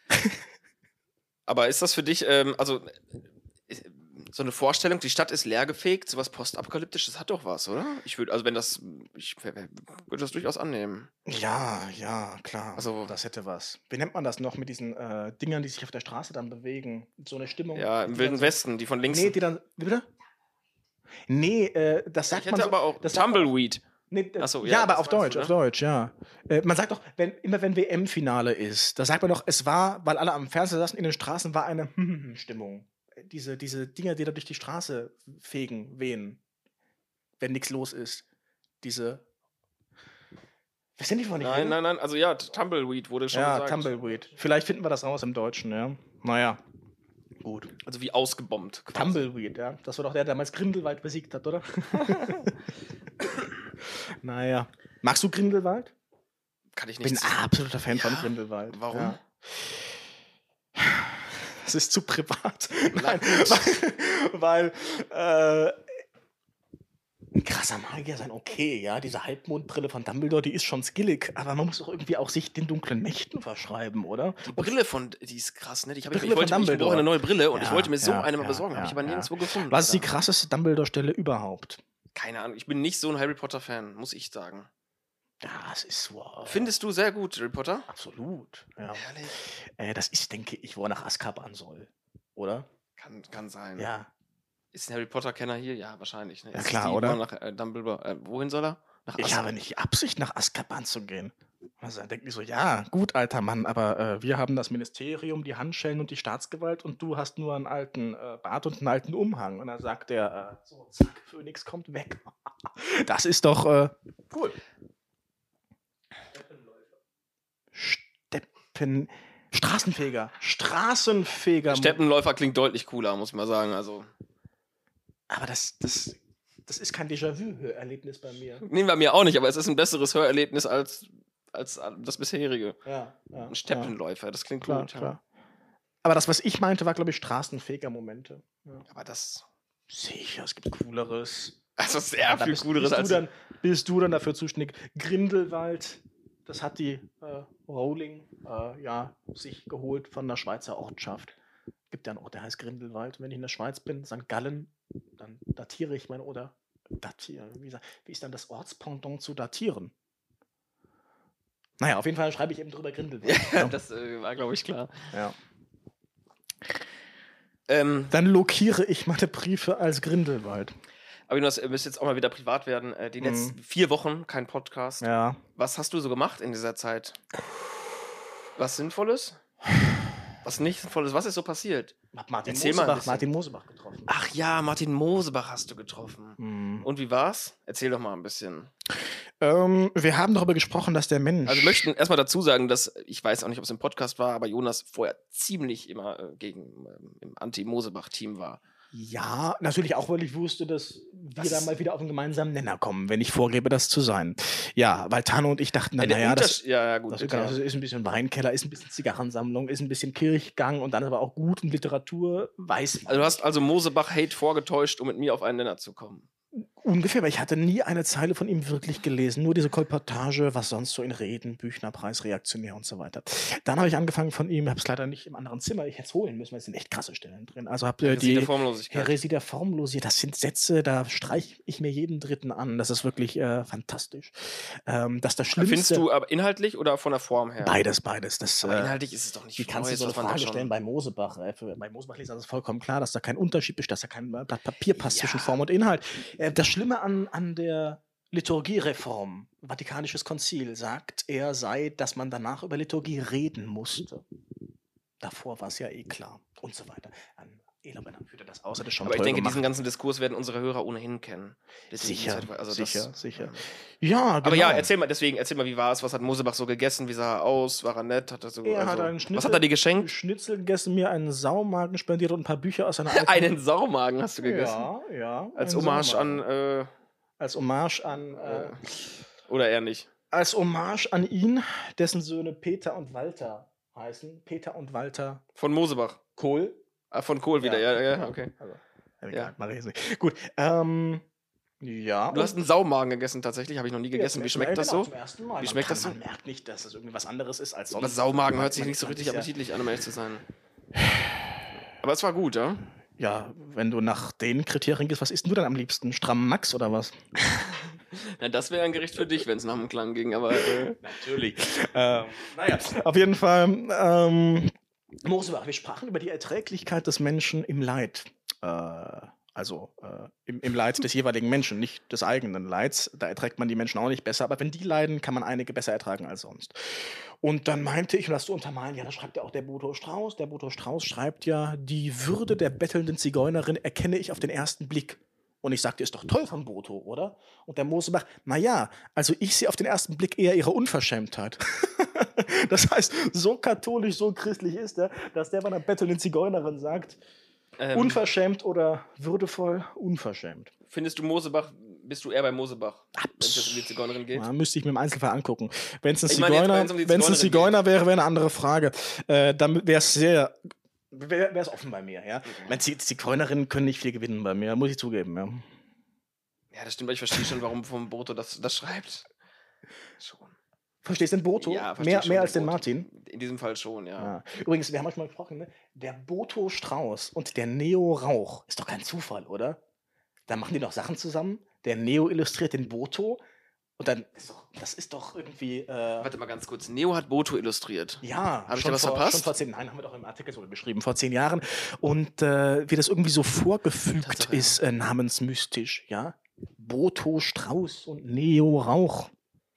[SPEAKER 2] Aber ist das für dich, so eine Vorstellung, die Stadt ist leergefegt, sowas Postapokalyptisches hat doch was, oder? Ich würde das durchaus annehmen.
[SPEAKER 3] Ja, klar.
[SPEAKER 2] Also-
[SPEAKER 3] das hätte was. Wie nennt man das noch mit diesen Dingern, die sich auf der Straße dann bewegen? So eine Stimmung.
[SPEAKER 2] Ja, im
[SPEAKER 3] die
[SPEAKER 2] Wilden
[SPEAKER 3] dann so-
[SPEAKER 2] Westen, die von links.
[SPEAKER 3] Nee, die dann. Wie bitte? Nee, das sagt
[SPEAKER 2] ich
[SPEAKER 3] man
[SPEAKER 2] hätte
[SPEAKER 3] so,
[SPEAKER 2] aber auch
[SPEAKER 3] das sagt man-
[SPEAKER 2] Tumbleweed.
[SPEAKER 3] Nee,
[SPEAKER 2] Ach so,
[SPEAKER 3] ja,
[SPEAKER 2] ja,
[SPEAKER 3] aber
[SPEAKER 2] das
[SPEAKER 3] auf
[SPEAKER 2] meinst
[SPEAKER 3] Deutsch,
[SPEAKER 2] du, ne?
[SPEAKER 3] auf Deutsch, ja. Man sagt doch, wenn WM-Finale ist, da sagt man doch, es war, weil alle am Fernseher saßen, in den Straßen war eine Stimmung. Diese Dinger, die da durch die Straße fegen, wehen, wenn nichts los ist. Diese. Was sind die von
[SPEAKER 2] Nein, also ja, Tumbleweed wurde schon
[SPEAKER 3] Ja,
[SPEAKER 2] gesagt.
[SPEAKER 3] Tumbleweed. Vielleicht finden wir das raus im Deutschen, ja. Naja. Gut.
[SPEAKER 2] Also wie ausgebombt. quasi.
[SPEAKER 3] Tumbleweed, ja. Das war doch der damals Grindelwald besiegt hat, oder? Naja. Magst du Grindelwald?
[SPEAKER 2] Kann ich
[SPEAKER 3] Ich bin
[SPEAKER 2] nicht.
[SPEAKER 3] ein absoluter Fan
[SPEAKER 2] Ja?
[SPEAKER 3] von Grindelwald.
[SPEAKER 2] Warum?
[SPEAKER 3] Ja. Das ist zu privat.
[SPEAKER 2] Na
[SPEAKER 3] Nein, weil ein krasser Magier sein, okay, ja. Diese Halbmondbrille von Dumbledore, die ist schon skillig, aber man muss doch irgendwie auch sich den dunklen Mächten verschreiben, oder?
[SPEAKER 2] Die Brille die ist krass, ne? Ich
[SPEAKER 3] Brille von
[SPEAKER 2] wollte
[SPEAKER 3] Dumbledore.
[SPEAKER 2] eine neue Brille und
[SPEAKER 3] Ja,
[SPEAKER 2] ich wollte mir so
[SPEAKER 3] ja,
[SPEAKER 2] eine mal
[SPEAKER 3] ja,
[SPEAKER 2] besorgen,
[SPEAKER 3] ja,
[SPEAKER 2] habe ich aber
[SPEAKER 3] ja.
[SPEAKER 2] nirgendwo gefunden.
[SPEAKER 3] Was ist die
[SPEAKER 2] Alter.
[SPEAKER 3] krasseste Dumbledore-Stelle überhaupt?
[SPEAKER 2] Keine Ahnung, ich bin nicht so ein Harry Potter-Fan, muss ich sagen.
[SPEAKER 3] Ja, es ist wow.
[SPEAKER 2] Findest du sehr gut, Harry Potter?
[SPEAKER 3] Absolut. Ja.
[SPEAKER 2] Ehrlich?
[SPEAKER 3] Das ist, denke ich, wo er nach Azkaban soll, oder?
[SPEAKER 2] Kann sein.
[SPEAKER 3] Ja.
[SPEAKER 2] Ist ein Harry Potter-Kenner hier? Ja, wahrscheinlich. Ne?
[SPEAKER 3] Ja,
[SPEAKER 2] Ist
[SPEAKER 3] klar,
[SPEAKER 2] die
[SPEAKER 3] oder?
[SPEAKER 2] Nach Dumbledore. Wohin soll er? Nach
[SPEAKER 3] Ich
[SPEAKER 2] Azkaban.
[SPEAKER 3] habe nicht die Absicht, nach Azkaban zu gehen. Also er denkt mir so, ja, gut, alter Mann, aber wir haben das Ministerium, die Handschellen und die Staatsgewalt und du hast nur einen alten Bart und einen alten Umhang. Und dann sagt er, so, zack, Phönix kommt weg. Das ist doch cool. Straßenfeger.
[SPEAKER 2] Steppenläufer klingt deutlich cooler, muss ich mal sagen. Also
[SPEAKER 3] Aber das ist kein Déjà-vu-Erlebnis bei mir.
[SPEAKER 2] nehmen wir mir auch nicht, aber es ist ein besseres Hörerlebnis als das bisherige.
[SPEAKER 3] Ja,
[SPEAKER 2] Ein Steppenläufer, das klingt
[SPEAKER 3] klar,
[SPEAKER 2] gut. Ja.
[SPEAKER 3] klar. Aber das, was ich meinte, war, glaube ich, Straßenfeger-Momente. Ja.
[SPEAKER 2] Aber das.
[SPEAKER 3] Sicher, es gibt Cooleres.
[SPEAKER 2] Also sehr
[SPEAKER 3] Da
[SPEAKER 2] viel cooleres als.
[SPEAKER 3] bist du dann dafür zuständig. Grindelwald, das hat die Rowling sich geholt von der Schweizer Ortschaft. Gibt ja einen Ort, der heißt Grindelwald. Wenn ich in der Schweiz bin, St. Gallen, dann datiere ich wie ist dann das Ortspendant zu datieren? Naja, auf jeden Fall schreibe ich eben drüber Grindelwald.
[SPEAKER 2] Ja, das war, glaube ich, klar.
[SPEAKER 3] Ja.
[SPEAKER 2] Aber
[SPEAKER 3] Dann lokiere ich meine Briefe als Grindelwald.
[SPEAKER 2] Jonas, ihr müsst jetzt auch mal wieder privat werden. Die letzten 4 Wochen kein Podcast.
[SPEAKER 3] Ja.
[SPEAKER 2] Was hast du so gemacht in dieser Zeit? Was Sinnvolles? Was nicht Sinnvolles? Was ist so passiert? Erzähl mal ein bisschen.
[SPEAKER 3] Martin Mosebach getroffen.
[SPEAKER 2] Ach ja, Martin Mosebach hast du getroffen.
[SPEAKER 3] Mhm.
[SPEAKER 2] Und wie war's? Erzähl doch mal ein bisschen.
[SPEAKER 3] Wir haben darüber gesprochen, dass der Mensch.
[SPEAKER 2] Also wir möchten erstmal dazu sagen, dass, ich weiß auch nicht, ob es im Podcast war, aber Jonas vorher ziemlich immer im Anti-Mosebach-Team war.
[SPEAKER 3] Ja, natürlich auch, weil ich wusste, dass wir da mal wieder auf einen gemeinsamen Nenner kommen, wenn ich vorgebe, das zu sein. Ja, weil Tano und ich dachten,
[SPEAKER 2] Ja, gut.
[SPEAKER 3] das
[SPEAKER 2] bitte.
[SPEAKER 3] ist ein bisschen Weinkeller, ist ein bisschen Zigarrensammlung, ist ein bisschen Kirchgang und dann aber auch gut und Literatur, weiß man.
[SPEAKER 2] Also du hast also Mosebach-Hate vorgetäuscht, um mit mir auf einen Nenner zu kommen.
[SPEAKER 3] Ungefähr, weil ich hatte nie eine Zeile von ihm wirklich gelesen. Nur diese Kolportage, was sonst so in Reden, Büchnerpreis, Reaktionär und so weiter. Dann habe ich angefangen von ihm, habe es leider nicht im anderen Zimmer, ich hätte es holen müssen, weil es sind echt krasse Stellen drin. Also habt ihr
[SPEAKER 2] Das ist der
[SPEAKER 3] die
[SPEAKER 2] Formlosigkeit.
[SPEAKER 3] Häresie der Formlosigkeit, das sind Sätze, da streiche ich mir jeden dritten an. Das ist wirklich fantastisch. Das ist das Schlimmste.
[SPEAKER 2] Findest du aber inhaltlich oder von der Form her?
[SPEAKER 3] Beides. Das,
[SPEAKER 2] Aber inhaltlich ist es doch nicht
[SPEAKER 3] wie kannst du
[SPEAKER 2] Neues,
[SPEAKER 3] so eine
[SPEAKER 2] was man da
[SPEAKER 3] Frage
[SPEAKER 2] schon-
[SPEAKER 3] stellen bei Mosebach? Bei Mosebach-Lesern ist vollkommen klar, dass da kein Unterschied besteht, dass da kein Blatt Papier passt zwischen Form und Inhalt. Das Schlimme an der Liturgiereform, Vatikanisches Konzil, sagt, er sei, dass man danach über Liturgie reden musste. Davor war es ja eh klar und so weiter. An Elamänner führt er das aus, hat es schon
[SPEAKER 2] Aber ich
[SPEAKER 3] toll
[SPEAKER 2] denke,
[SPEAKER 3] gemacht.
[SPEAKER 2] diesen ganzen Diskurs werden unsere Hörer ohnehin kennen. Deswegen
[SPEAKER 3] Sicher,
[SPEAKER 2] ist halt- also
[SPEAKER 3] sicher,
[SPEAKER 2] das,
[SPEAKER 3] sicher.
[SPEAKER 2] ähm,
[SPEAKER 3] Ja, genau.
[SPEAKER 2] Aber ja, erzähl mal, wie war es? Was hat Mosebach so gegessen? Wie sah er aus? War er nett? Hat er so,
[SPEAKER 3] Er hat
[SPEAKER 2] also,
[SPEAKER 3] einen
[SPEAKER 2] was hat er dir geschenkt?
[SPEAKER 3] Schnitzel gegessen, mir einen Saumagen spendiert und ein paar Bücher aus seiner alten...
[SPEAKER 2] Einen Saumagen hast du gegessen.
[SPEAKER 3] Ja, ja.
[SPEAKER 2] Als
[SPEAKER 3] einen
[SPEAKER 2] Hommage
[SPEAKER 3] Saumagen.
[SPEAKER 2] an,
[SPEAKER 3] Als Hommage an...
[SPEAKER 2] oder eher nicht.
[SPEAKER 3] als Hommage an ihn, dessen Söhne Peter und Walter heißen. Peter und Walter
[SPEAKER 2] Von Mosebach.
[SPEAKER 3] Kohl.
[SPEAKER 2] Ah, von Kohl wieder, ja, okay.
[SPEAKER 3] Also,
[SPEAKER 2] Ja.
[SPEAKER 3] egal, mach ich jetzt nicht. Gut, ja.
[SPEAKER 2] Du hast einen Saumagen gegessen tatsächlich, habe ich noch nie gegessen. Wie schmeckt das so?
[SPEAKER 3] Zum ersten Mal.
[SPEAKER 2] Wie schmeckt das so?
[SPEAKER 3] Man merkt nicht, dass das irgendwie was anderes ist als sonst.
[SPEAKER 2] Aber Saumagen hört sich
[SPEAKER 3] Man-
[SPEAKER 2] nicht so
[SPEAKER 3] man
[SPEAKER 2] richtig
[SPEAKER 3] ist ja-
[SPEAKER 2] appetitlich an, um ehrlich zu sein. Aber es war gut, ja?
[SPEAKER 3] Ja, wenn du nach den Kriterien gehst, was isst denn du dann am liebsten? Stramm Max oder was?
[SPEAKER 2] Na, das wäre ein Gericht für dich, wenn es nach dem Klang ging, aber
[SPEAKER 3] Natürlich. Naja, auf jeden Fall, Mosebach, wir sprachen über die Erträglichkeit des Menschen im Leid. Im Leid des jeweiligen Menschen, nicht des eigenen Leids. Da erträgt man die Menschen auch nicht besser. Aber wenn die leiden, kann man einige besser ertragen als sonst. Und dann meinte ich, und das zu untermalen, ja, da schreibt ja auch der Boto Strauß. Der Boto Strauß schreibt ja, die Würde der bettelnden Zigeunerin erkenne ich auf den ersten Blick. Und ich sagte, ist doch toll von Boto, oder? Und der Mosebach, naja, also ich sehe auf den ersten Blick eher ihre Unverschämtheit. Das heißt, so katholisch, so christlich ist er, dass der bei einer bettelnden Zigeunerin sagt, unverschämt oder würdevoll, unverschämt.
[SPEAKER 2] findest du Mosebach, bist du eher bei Mosebach, wenn es jetzt um die Zigeunerin geht?
[SPEAKER 3] Ja, müsste ich mir im Einzelfall angucken. Wenn es ein
[SPEAKER 2] Ich meine, jetzt,
[SPEAKER 3] Zigeuner,
[SPEAKER 2] wenn's um die
[SPEAKER 3] wenn's ein
[SPEAKER 2] Zigeunerin
[SPEAKER 3] Zigeuner wäre, wäre eine andere Frage. Dann wäre es wäre es offen bei mir. Ja? Ich meine, Zigeunerinnen können nicht viel gewinnen bei mir, muss ich zugeben. Ja.
[SPEAKER 2] Ja, das stimmt, aber ich verstehe schon, warum vom Boto das schreibt. Schon.
[SPEAKER 3] Verstehst du den Boto?
[SPEAKER 2] Ja, verstehe schon
[SPEAKER 3] mehr als
[SPEAKER 2] den
[SPEAKER 3] den
[SPEAKER 2] Boto.
[SPEAKER 3] Martin?
[SPEAKER 2] In diesem Fall schon, ja.
[SPEAKER 3] Ja. Übrigens, wir haben manchmal gesprochen, ne? Der Boto Strauß und der Neo Rauch. Ist doch kein Zufall, oder? Da machen die doch Sachen zusammen. Der Neo illustriert den Boto. Und dann, das ist doch irgendwie.
[SPEAKER 2] Warte mal ganz kurz. Neo hat Boto illustriert.
[SPEAKER 3] Ja,
[SPEAKER 2] Hab ich
[SPEAKER 3] schon
[SPEAKER 2] da was
[SPEAKER 3] vor,
[SPEAKER 2] verpasst?
[SPEAKER 3] Schon vor 10, nein, haben wir doch im Artikel sogar geschrieben, vor 10 Jahren. Und wie das irgendwie so vorgefügt
[SPEAKER 2] Tatsache, ja.
[SPEAKER 3] ist, namensmystisch, ja. Boto Strauß und Neo Rauch.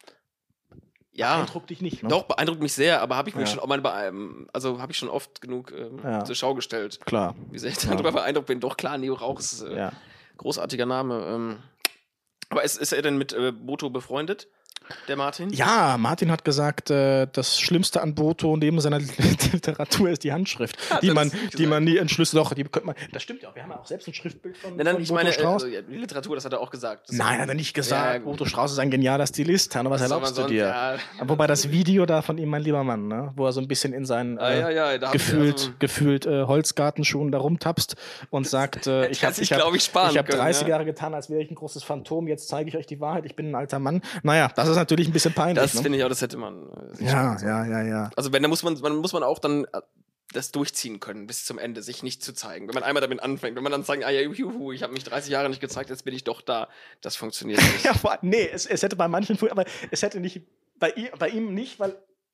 [SPEAKER 2] Ja,
[SPEAKER 3] Beeindruckt dich nicht, ne?
[SPEAKER 2] doch, beeindruckt mich sehr, aber habe ich mich
[SPEAKER 3] Ja.
[SPEAKER 2] schon auch mal habe ich schon oft genug
[SPEAKER 3] Ja.
[SPEAKER 2] zur Schau gestellt.
[SPEAKER 3] Klar.
[SPEAKER 2] Wie sehr ich
[SPEAKER 3] Ja.
[SPEAKER 2] darüber beeindruckt bin. Doch, klar, Neo Rauch ist
[SPEAKER 3] Ja.
[SPEAKER 2] großartiger Name. Aber ist er denn mit Boto befreundet, der Martin?
[SPEAKER 3] Ja, Martin hat gesagt, das Schlimmste an Boto neben seiner Literatur ist die Handschrift,
[SPEAKER 2] Hat
[SPEAKER 3] die
[SPEAKER 2] er
[SPEAKER 3] man,
[SPEAKER 2] das nicht
[SPEAKER 3] die man
[SPEAKER 2] gesagt?
[SPEAKER 3] nie entschlüsselt. Doch, die könnte man. Das stimmt ja auch. Wir haben ja auch selbst ein Schriftbild von,
[SPEAKER 2] Nein,
[SPEAKER 3] von
[SPEAKER 2] ich
[SPEAKER 3] Boto
[SPEAKER 2] meine,
[SPEAKER 3] Strauß.
[SPEAKER 2] ja, die Literatur, das hat er auch gesagt. Das
[SPEAKER 3] Nein, hat er nicht gesagt.
[SPEAKER 2] Ja, gut.
[SPEAKER 3] Boto Strauß ist ein genialer Stilist. Hanno, was
[SPEAKER 2] soll
[SPEAKER 3] erlaubst du
[SPEAKER 2] man
[SPEAKER 3] dir?
[SPEAKER 2] sonst- ja.
[SPEAKER 3] Wobei das Video da von ihm, mein lieber Mann, ne, wo er so ein bisschen in seinen
[SPEAKER 2] da hab ich
[SPEAKER 3] gefühlt Holzgartenschuhen da rumtapst und sagt, ich habe
[SPEAKER 2] sich, glaub ich, sparen können,
[SPEAKER 3] 30
[SPEAKER 2] ja.
[SPEAKER 3] Jahre getan, als wäre ich ein großes Phantom. Jetzt zeige ich euch die Wahrheit. Ich bin ein alter Mann. Naja, das ist natürlich ein bisschen peinlich.
[SPEAKER 2] Das
[SPEAKER 3] ne?
[SPEAKER 2] finde ich auch, das hätte man.
[SPEAKER 3] Ja.
[SPEAKER 2] Also wenn, da muss man auch dann das durchziehen können bis zum Ende, sich nicht zu zeigen. Wenn man einmal damit anfängt, wenn man dann sagt, juhu, ich habe mich 30 Jahre nicht gezeigt, jetzt bin ich doch da. Das funktioniert nicht.
[SPEAKER 3] Ja, nee, es hätte bei manchen, aber es hätte nicht, bei ihm nicht, weil.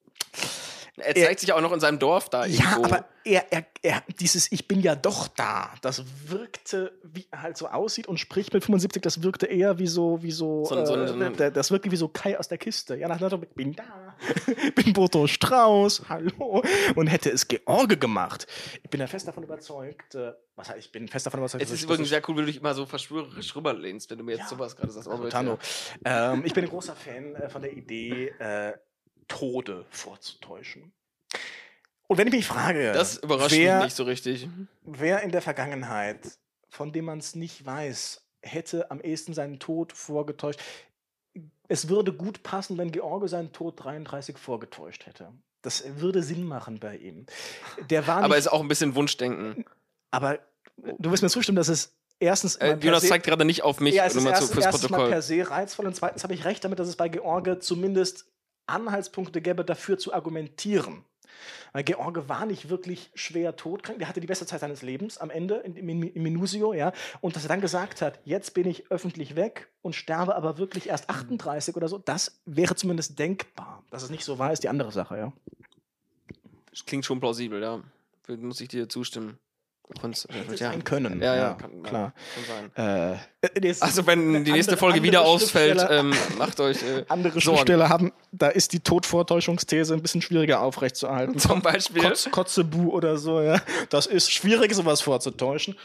[SPEAKER 2] Er zeigt sich auch noch in seinem Dorf da
[SPEAKER 3] Ja,
[SPEAKER 2] irgendwo.
[SPEAKER 3] aber er, dieses Ich bin ja doch da, das wirkte, wie er halt so aussieht und spricht mit 75, das wirkte eher wie so das wirkte wie so Kai aus der Kiste. Ja, nach dem Motto, ich bin da, bin Boto Strauß, hallo. Und hätte es George gemacht. Ich bin ja fest davon überzeugt, ich bin fest davon überzeugt,
[SPEAKER 2] Es ist übrigens sehr cool, wie du dich immer so verschwörerisch rüberlehnst, wenn du mir jetzt sowas gerade sagst.
[SPEAKER 3] Also, Tano, ich bin ein großer Fan von der Idee, Tode vorzutäuschen. Und wenn ich mich frage,
[SPEAKER 2] Das überrascht mich nicht so richtig.
[SPEAKER 3] wer in der Vergangenheit, von dem man es nicht weiß, hätte am ehesten seinen Tod vorgetäuscht, es würde gut passen, wenn George seinen Tod 33 vorgetäuscht hätte. Das würde Sinn machen bei ihm. Der war
[SPEAKER 2] Aber
[SPEAKER 3] nicht,
[SPEAKER 2] ist auch ein bisschen Wunschdenken.
[SPEAKER 3] aber du wirst mir zustimmen, dass es erstens mal per
[SPEAKER 2] Jonas
[SPEAKER 3] se-
[SPEAKER 2] zeigt gerade nicht auf mich,
[SPEAKER 3] ja, es
[SPEAKER 2] nur
[SPEAKER 3] ist
[SPEAKER 2] mal fürs
[SPEAKER 3] erstens mal
[SPEAKER 2] Protokoll.
[SPEAKER 3] per se reizvoll und zweitens habe ich recht damit, dass es bei George zumindest Anhaltspunkte gäbe, dafür zu argumentieren. Weil George war nicht wirklich schwer todkrank, der hatte die beste Zeit seines Lebens am Ende im Minusio, ja, und dass er dann gesagt hat, jetzt bin ich öffentlich weg und sterbe aber wirklich erst 38 oder so, das wäre zumindest denkbar. Dass es nicht so war, ist die andere Sache, ja.
[SPEAKER 2] Klingt schon plausibel, ja. Muss ich dir zustimmen.
[SPEAKER 3] sein können.
[SPEAKER 2] Ja, kann,
[SPEAKER 3] klar.
[SPEAKER 2] Kann sein.
[SPEAKER 3] Das-
[SPEAKER 2] Also wenn die nächste
[SPEAKER 3] andere-
[SPEAKER 2] Folge wieder
[SPEAKER 3] andere
[SPEAKER 2] ausfällt,
[SPEAKER 3] Schriftsteller-
[SPEAKER 2] macht euch
[SPEAKER 3] Andere
[SPEAKER 2] Sorgen.
[SPEAKER 3] Schriftsteller haben, da ist die Todvortäuschungsthese ein bisschen schwieriger aufrechtzuerhalten.
[SPEAKER 2] Zum Beispiel.
[SPEAKER 3] Kotzebu oder so, ja. Das ist schwierig, sowas vorzutäuschen.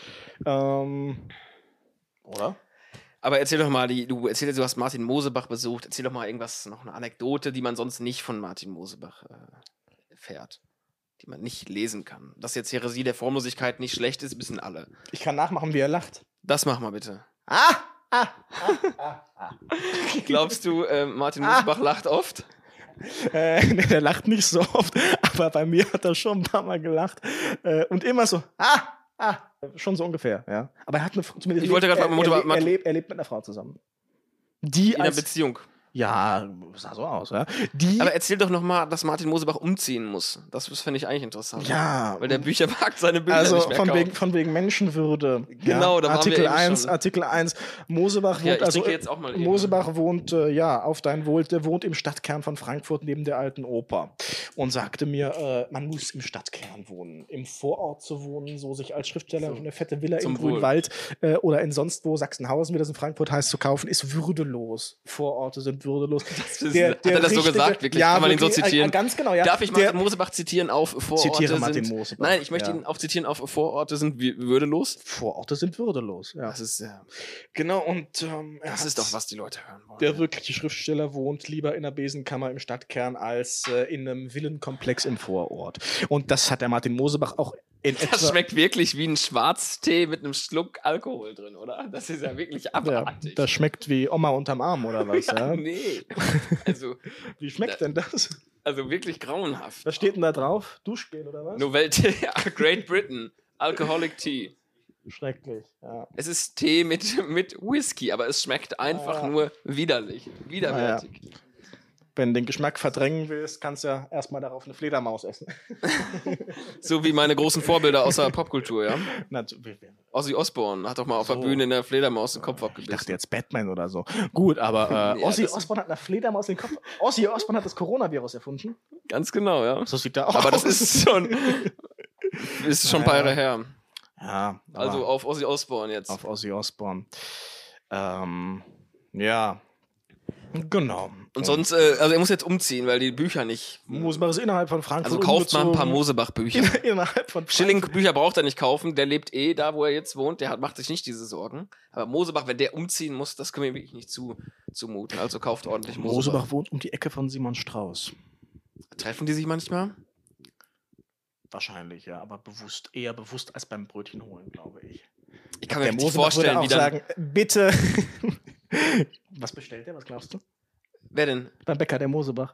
[SPEAKER 3] Oder?
[SPEAKER 2] Aber erzähl doch mal, du hast Martin Mosebach besucht. Erzähl doch mal irgendwas, noch eine Anekdote, die man sonst nicht von Martin Mosebach erfährt. Die man nicht lesen kann. Dass jetzt Häresie der Formlosigkeit nicht schlecht ist, wissen alle.
[SPEAKER 3] Ich kann nachmachen, wie er lacht.
[SPEAKER 2] Das mach mal bitte.
[SPEAKER 3] Ah!
[SPEAKER 2] Glaubst du, Martin Mosebach lacht oft?
[SPEAKER 3] Nee, der lacht nicht so oft, aber bei mir hat er schon ein paar Mal gelacht. Und immer so, schon so ungefähr, ja. Aber er hat eine zumindest.
[SPEAKER 2] Ich wollte gerade fragen,
[SPEAKER 3] er lebt mit einer Frau zusammen. Die
[SPEAKER 2] In einer Beziehung.
[SPEAKER 3] Ja, sah so aus, ja.
[SPEAKER 2] Aber erzähl doch noch mal, dass Martin Mosebach umziehen muss. Das finde ich eigentlich interessant.
[SPEAKER 3] Ja.
[SPEAKER 2] Weil der Büchermarkt seine Bücher
[SPEAKER 3] Also
[SPEAKER 2] nicht mehr kauft.
[SPEAKER 3] von wegen Menschenwürde.
[SPEAKER 2] Genau, da waren
[SPEAKER 3] Artikel
[SPEAKER 2] wir eben
[SPEAKER 3] 1,
[SPEAKER 2] schon.
[SPEAKER 3] Artikel 1. Mosebach
[SPEAKER 2] Ja,
[SPEAKER 3] wohnt,
[SPEAKER 2] ich trinke jetzt auch mal eben.
[SPEAKER 3] Mosebach wohnt, auf dein Wohl, der wohnt im Stadtkern von Frankfurt neben der Alten Oper. Und sagte mir, man muss im Stadtkern wohnen. Im Vorort zu wohnen, so sich als Schriftsteller
[SPEAKER 2] So.
[SPEAKER 3] eine fette Villa im
[SPEAKER 2] Zum Wohl.
[SPEAKER 3] Grünwald oder in sonst wo Sachsenhausen, wie das in Frankfurt heißt, zu kaufen, ist würdelos. Vororte sind würdelos.
[SPEAKER 2] Hat er das so gesagt, wirklich?
[SPEAKER 3] Ja,
[SPEAKER 2] Kann man ihn so
[SPEAKER 3] wirklich,
[SPEAKER 2] zitieren?
[SPEAKER 3] Ganz genau, ja.
[SPEAKER 2] Darf ich Martin Mosebach zitieren auf Vororte
[SPEAKER 3] Zitiere Martin
[SPEAKER 2] sind...
[SPEAKER 3] Mosebach.
[SPEAKER 2] Nein, ich möchte
[SPEAKER 3] Ja.
[SPEAKER 2] ihn auch zitieren auf Vororte sind würdelos.
[SPEAKER 3] Vororte sind würdelos, ja.
[SPEAKER 2] Das ist,
[SPEAKER 3] Genau, und
[SPEAKER 2] das ist doch, was die Leute hören wollen.
[SPEAKER 3] der wirkliche Schriftsteller wohnt lieber in einer Besenkammer im Stadtkern als in einem Villenkomplex im Vorort. Und das hat der Martin Mosebach auch in
[SPEAKER 2] Das
[SPEAKER 3] etwa...
[SPEAKER 2] schmeckt wirklich wie ein Schwarztee mit einem Schluck Alkohol drin, oder? Das ist ja wirklich
[SPEAKER 3] Ja,
[SPEAKER 2] abartig.
[SPEAKER 3] das schmeckt wie Oma unterm Arm, oder was? Ja?
[SPEAKER 2] Nee. Also
[SPEAKER 3] Wie schmeckt denn das?
[SPEAKER 2] wirklich grauenhaft.
[SPEAKER 3] Was steht denn da drauf? Duschgel, oder was?
[SPEAKER 2] Novelty, Great Britain, Alcoholic Tea.
[SPEAKER 3] Schrecklich, ja.
[SPEAKER 2] Es ist Tee mit Whisky, aber es schmeckt einfach nur widerlich. Widerwärtig.
[SPEAKER 3] Wenn du den Geschmack verdrängen willst, kannst du ja erstmal darauf eine Fledermaus essen.
[SPEAKER 2] So wie meine großen Vorbilder aus der Popkultur, ja. Ozzy Osbourne hat doch mal auf der
[SPEAKER 3] So.
[SPEAKER 2] Bühne in der Fledermaus den Kopf
[SPEAKER 3] Ich
[SPEAKER 2] abgebissen.
[SPEAKER 3] dachte jetzt Batman oder so. Gut, aber
[SPEAKER 2] Ja,
[SPEAKER 3] Ozzy
[SPEAKER 2] das-
[SPEAKER 3] Osbourne hat einer Fledermaus den Kopf... Ozzy Osbourne hat das Coronavirus erfunden.
[SPEAKER 2] Ganz genau, ja.
[SPEAKER 3] So sieht er aus.
[SPEAKER 2] Aber das ist schon ein paar Jahre her.
[SPEAKER 3] Ja, aber
[SPEAKER 2] Also auf Ozzy Osbourne jetzt.
[SPEAKER 3] auf Ozzy Osbourne. Ja. Genau.
[SPEAKER 2] Und sonst, also er muss jetzt umziehen, weil die Bücher nicht.
[SPEAKER 3] Mosebach ist innerhalb von Frankfurt
[SPEAKER 2] Also kauft mal ein paar
[SPEAKER 3] umgezogen.
[SPEAKER 2] Mosebach-Bücher.
[SPEAKER 3] Innerhalb von
[SPEAKER 2] Schilling-Bücher braucht er nicht kaufen, der lebt da, wo er jetzt wohnt, macht sich nicht diese Sorgen. Aber Mosebach, wenn der umziehen muss, das können wir wirklich nicht zumuten. Also kauft ordentlich Mosebach.
[SPEAKER 3] Mosebach wohnt um die Ecke von Simon Strauß.
[SPEAKER 2] Treffen die sich manchmal?
[SPEAKER 3] Wahrscheinlich, ja, aber eher bewusst als beim Brötchen holen, glaube ich.
[SPEAKER 2] Ich kann mir
[SPEAKER 3] Der
[SPEAKER 2] nicht
[SPEAKER 3] Mosebach würde
[SPEAKER 2] vorstellen,
[SPEAKER 3] auch
[SPEAKER 2] wie dann.
[SPEAKER 3] sagen, bitte. Was bestellt der? Was glaubst du?
[SPEAKER 2] Wer denn?
[SPEAKER 3] Beim Bäcker, der Mosebach.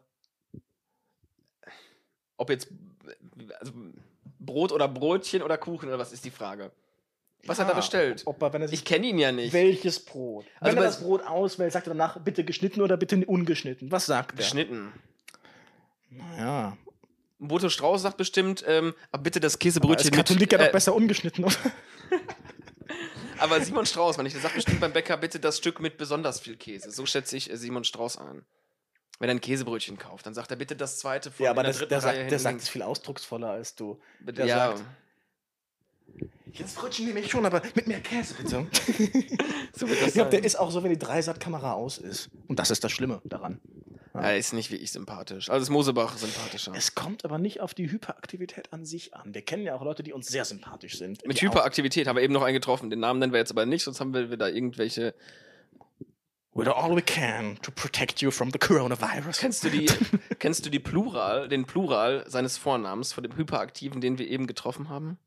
[SPEAKER 2] Ob jetzt also Brot oder Brötchen oder Kuchen oder was ist die Frage? Was hat er bestellt?
[SPEAKER 3] Wenn er sich
[SPEAKER 2] Ich kenne ihn ja nicht.
[SPEAKER 3] welches Brot?
[SPEAKER 2] Also
[SPEAKER 3] Wenn er
[SPEAKER 2] bei-
[SPEAKER 3] das Brot auswählt, sagt er danach, bitte geschnitten oder bitte ungeschnitten. Was sagt er?
[SPEAKER 2] Geschnitten.
[SPEAKER 3] Ja.
[SPEAKER 2] Boto Strauß sagt bestimmt, aber bitte das
[SPEAKER 3] Als
[SPEAKER 2] Käsebrötchen
[SPEAKER 3] Katholik ja doch besser ungeschnitten, oder?
[SPEAKER 2] Aber Simon Strauß, der sagt bestimmt beim Bäcker, bitte das Stück mit besonders viel Käse. So schätze ich Simon Strauß ein. Wenn er ein Käsebrötchen kauft, dann sagt er bitte das zweite von
[SPEAKER 3] Ja, aber
[SPEAKER 2] in der
[SPEAKER 3] der
[SPEAKER 2] dritten Reihe
[SPEAKER 3] sagt
[SPEAKER 2] hinten
[SPEAKER 3] es
[SPEAKER 2] links.
[SPEAKER 3] viel ausdrucksvoller als du.
[SPEAKER 2] Bitte,
[SPEAKER 3] der
[SPEAKER 2] ja,
[SPEAKER 3] sagt- Das Brötchen nehme ich schon, aber mit mehr Käse, bitte.
[SPEAKER 2] so wird das
[SPEAKER 3] Ich glaube, der
[SPEAKER 2] sein.
[SPEAKER 3] ist auch so, wenn die Dreisat-Kamera aus ist. Und das ist das Schlimme daran.
[SPEAKER 2] Er ist nicht wie ich sympathisch. Also ist Mosebach sympathischer.
[SPEAKER 3] Es kommt aber nicht auf die Hyperaktivität an sich an. Wir kennen ja auch Leute, die uns sehr sympathisch sind.
[SPEAKER 2] Mit
[SPEAKER 3] Die
[SPEAKER 2] Hyperaktivität haben wir eben noch einen getroffen. Den Namen nennen wir jetzt aber nicht, sonst haben wir wieder irgendwelche.
[SPEAKER 3] We'll do all we can to protect you from the coronavirus.
[SPEAKER 2] Kennst du den Plural seines Vornamens von dem Hyperaktiven, den wir eben getroffen haben?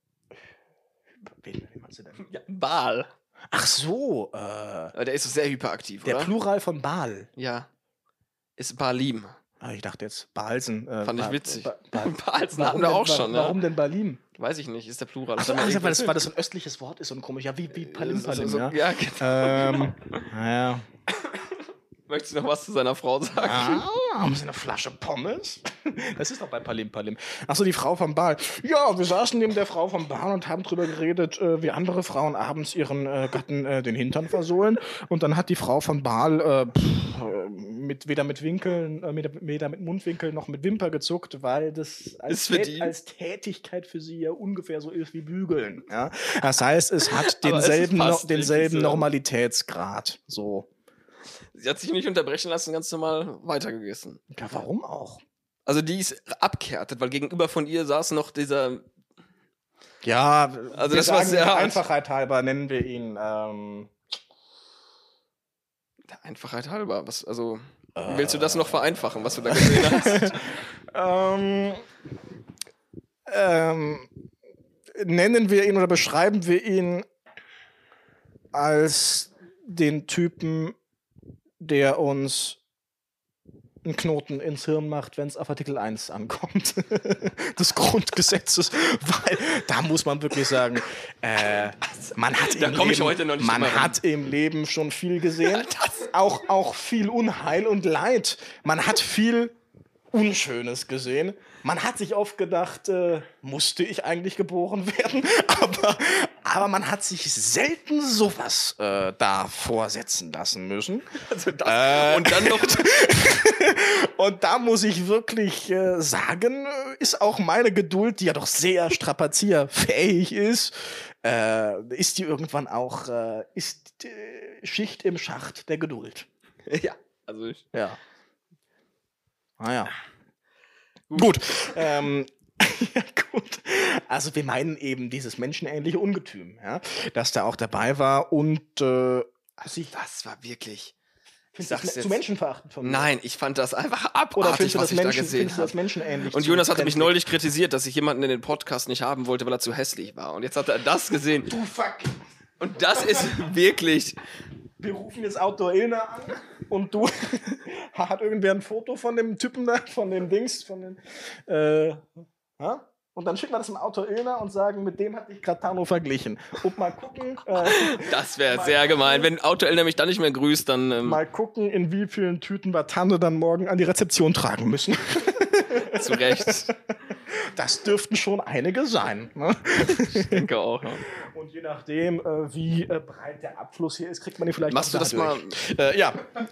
[SPEAKER 3] Wen meinst du denn?
[SPEAKER 2] Ja, Baal.
[SPEAKER 3] Ach so,
[SPEAKER 2] Der ist so sehr hyperaktiv,
[SPEAKER 3] der
[SPEAKER 2] oder?
[SPEAKER 3] Plural von Baal.
[SPEAKER 2] Ja. Ist Balim.
[SPEAKER 3] Ah, ich dachte jetzt Balsen.
[SPEAKER 2] Fand ich witzig. Balsen
[SPEAKER 3] Warum
[SPEAKER 2] hatten wir
[SPEAKER 3] denn-
[SPEAKER 2] auch schon, ne?
[SPEAKER 3] Warum denn Balim?
[SPEAKER 2] Weiß ich nicht, ist der Plural.
[SPEAKER 3] Achso,
[SPEAKER 2] Hat er mal
[SPEAKER 3] weil
[SPEAKER 2] irgendwie-
[SPEAKER 3] das so ein östliches Wort ist und komisch. Ja, wie Palim, Palim,
[SPEAKER 2] so,
[SPEAKER 3] ja.
[SPEAKER 2] ja, genau.
[SPEAKER 3] Naja.
[SPEAKER 2] Möchtest du noch was zu seiner Frau sagen?
[SPEAKER 3] Haben Sie eine Flasche Pommes? Das ist doch bei Palim Palim. Achso, die Frau vom Baal. Ja, wir saßen neben der Frau vom Baal und haben drüber geredet, wie andere Frauen abends ihren Gatten den Hintern versohlen. Und dann hat die Frau von Baal weder mit Winkeln, weder mit Mundwinkeln noch mit Wimper gezuckt, weil das als Tätigkeit für sie ja ungefähr so ist wie Bügeln. Ja? Das heißt, es hat denselben Normalitätsgrad. So.
[SPEAKER 2] Sie hat sich nicht unterbrechen lassen, ganz normal weitergegessen.
[SPEAKER 3] Ja, warum auch?
[SPEAKER 2] Also die ist abgehärtet, weil gegenüber von ihr saß noch dieser...
[SPEAKER 3] Ja,
[SPEAKER 2] also das war sehr
[SPEAKER 3] der Einfachheit halber nennen wir ihn...
[SPEAKER 2] Der Einfachheit halber. Wie willst du das noch vereinfachen, was du da gesehen hast?
[SPEAKER 3] Nennen wir ihn oder beschreiben wir ihn als den Typen, der uns einen Knoten ins Hirn macht, wenn es auf Artikel 1 ankommt des Grundgesetzes, weil da muss man wirklich sagen, man hat im Leben schon viel gesehen, auch viel Unheil und Leid. Man hat viel Unschönes gesehen. Man hat sich oft gedacht, musste ich eigentlich geboren werden? Aber man hat sich selten sowas da vorsetzen lassen müssen.
[SPEAKER 2] Also das, und dann noch...
[SPEAKER 3] Und da muss ich wirklich sagen, ist auch meine Geduld, die ja doch sehr strapazierfähig ist die irgendwann auch Schicht im Schacht der Geduld.
[SPEAKER 2] Ja, also ich...
[SPEAKER 3] Ja. Naja. Gut. Ja, gut. Also wir meinen eben dieses menschenähnliche Ungetüm, ja, das da auch dabei war und
[SPEAKER 2] das war wirklich...
[SPEAKER 3] zu menschenverachtend von mir.
[SPEAKER 2] Nein, ich fand das einfach abartig,
[SPEAKER 3] oder findest
[SPEAKER 2] was ich da gesehen
[SPEAKER 3] findest du
[SPEAKER 2] habe.
[SPEAKER 3] das menschenähnlich?
[SPEAKER 2] Und Jonas hatte mich neulich kritisiert, dass ich jemanden in den Podcast nicht haben wollte, weil er zu hässlich war. Und jetzt hat er das gesehen.
[SPEAKER 3] Du fuck.
[SPEAKER 2] Und das ist wirklich...
[SPEAKER 3] Wir rufen jetzt Outdoor Ilna an und du hat irgendwer ein Foto von dem Typen da, von dem Dings, von den und dann schicken wir das im Outdoor Ilna und sagen, mit dem hat dich gerade Tano verglichen. Und mal gucken.
[SPEAKER 2] Das wäre sehr gemein. Wenn Outdoor Ilna mich dann nicht mehr grüßt, dann...
[SPEAKER 3] mal gucken, in wie vielen Tüten wir Tanne dann morgen an die Rezeption tragen müssen.
[SPEAKER 2] Zu Recht.
[SPEAKER 3] Das dürften schon einige sein. Ne?
[SPEAKER 2] Ich denke auch. Ja.
[SPEAKER 3] Und je nachdem, wie breit der Abfluss hier ist, kriegt man die vielleicht
[SPEAKER 2] Machst du das mal?
[SPEAKER 3] Ja.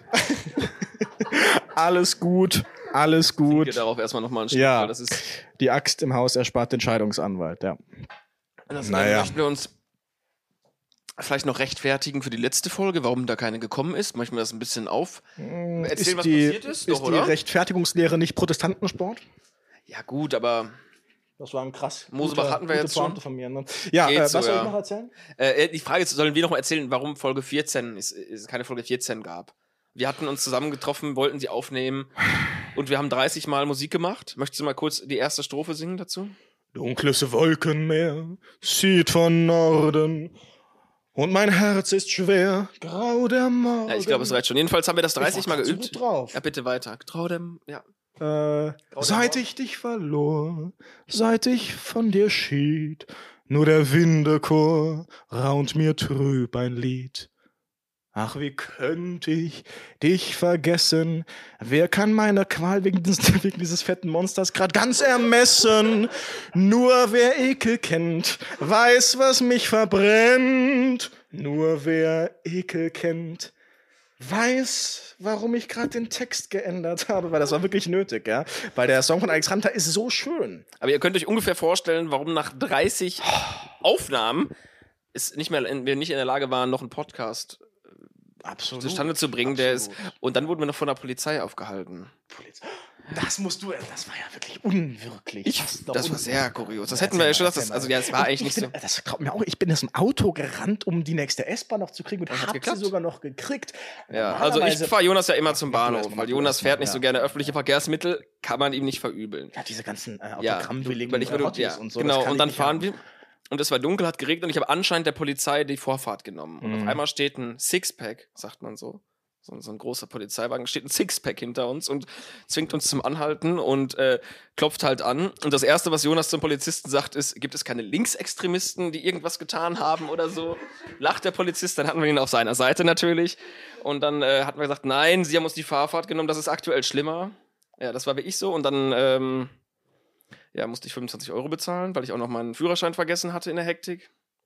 [SPEAKER 3] Alles gut, alles gut.
[SPEAKER 2] Ich darauf erstmal nochmal ein Stück,
[SPEAKER 3] ja,
[SPEAKER 2] weil das ist...
[SPEAKER 3] Die Axt im Haus erspart den Scheidungsanwalt, ja.
[SPEAKER 2] Möchten wir uns vielleicht noch rechtfertigen für die letzte Folge, warum da keine gekommen ist. Möchten wir das ein bisschen erzählen, was passiert ist?
[SPEAKER 3] Ist die Rechtfertigungslehre nicht Protestantensport?
[SPEAKER 2] Ja gut, aber...
[SPEAKER 3] Das war ein krass.
[SPEAKER 2] Mosebach hatten wir jetzt schon.
[SPEAKER 3] Von mir, ne? Ja, was soll ich noch erzählen?
[SPEAKER 2] Die Frage ist, sollen wir noch mal erzählen, warum Folge 14 es keine Folge 14 gab? Wir hatten uns zusammengetroffen, wollten sie aufnehmen und wir haben 30 Mal Musik gemacht. Möchtest du mal kurz die erste Strophe singen dazu?
[SPEAKER 3] Dunkles Wolkenmeer zieht von Norden und mein Herz ist schwer, grau der Morgen.
[SPEAKER 2] Ja, ich glaube, es reicht schon. Jedenfalls haben wir das 30 Mal geübt.
[SPEAKER 3] Gut drauf.
[SPEAKER 2] Ja, bitte weiter. Grau dem, ja.
[SPEAKER 3] Seit ich dich verlor, seit ich von dir schied, nur der Windechor raunt mir trüb ein Lied. Ach, wie könnt ich dich vergessen? Wer kann meine Qual wegen dieses fetten Monsters grad ganz ermessen? Nur wer Ekel kennt, weiß, was mich verbrennt. Nur wer Ekel kennt, weiß, warum ich gerade den Text geändert habe, weil das war wirklich nötig, ja. Weil der Song von Alex Hunter ist so schön.
[SPEAKER 2] Aber ihr könnt euch ungefähr vorstellen, warum nach 30 Aufnahmen wir nicht in der Lage waren, noch einen Podcast zustande zu bringen. Und dann wurden wir noch von der Polizei aufgehalten.
[SPEAKER 3] Das war ja wirklich unwirklich.
[SPEAKER 2] Das war sehr kurios. Das hätten wir ja schon gesagt. Es war eigentlich nicht so.
[SPEAKER 3] Das glaubt mir auch, ich bin aus dem Auto gerannt, um die nächste S-Bahn noch zu kriegen und habe sie sogar noch gekriegt.
[SPEAKER 2] Ja, also ich fahre Jonas ja immer zum Bahnhof, weil Jonas fährt nicht so gerne öffentliche Verkehrsmittel, kann man ihm nicht verübeln.
[SPEAKER 3] Ja, diese ganzen autogrammwilligen
[SPEAKER 2] Hotties
[SPEAKER 3] und so.
[SPEAKER 2] Genau, und dann fahren wir. Und es war dunkel, hat geregnet und ich habe anscheinend der Polizei die Vorfahrt genommen. Und auf einmal steht ein Sixpack, sagt man so. So ein großer Polizeiwagen, steht ein Sixpack hinter uns und zwingt uns zum Anhalten und klopft halt an. Und das Erste, was Jonas zum Polizisten sagt, ist, gibt es keine Linksextremisten, die irgendwas getan haben oder so? Lacht der Polizist, dann hatten wir ihn auf seiner Seite natürlich. Und dann hatten wir gesagt, nein, sie haben uns die Fahrfahrt genommen, das ist aktuell schlimmer. Ja, das war wirklich so. Und dann musste ich 25 € bezahlen, weil ich auch noch meinen Führerschein vergessen hatte in der Hektik.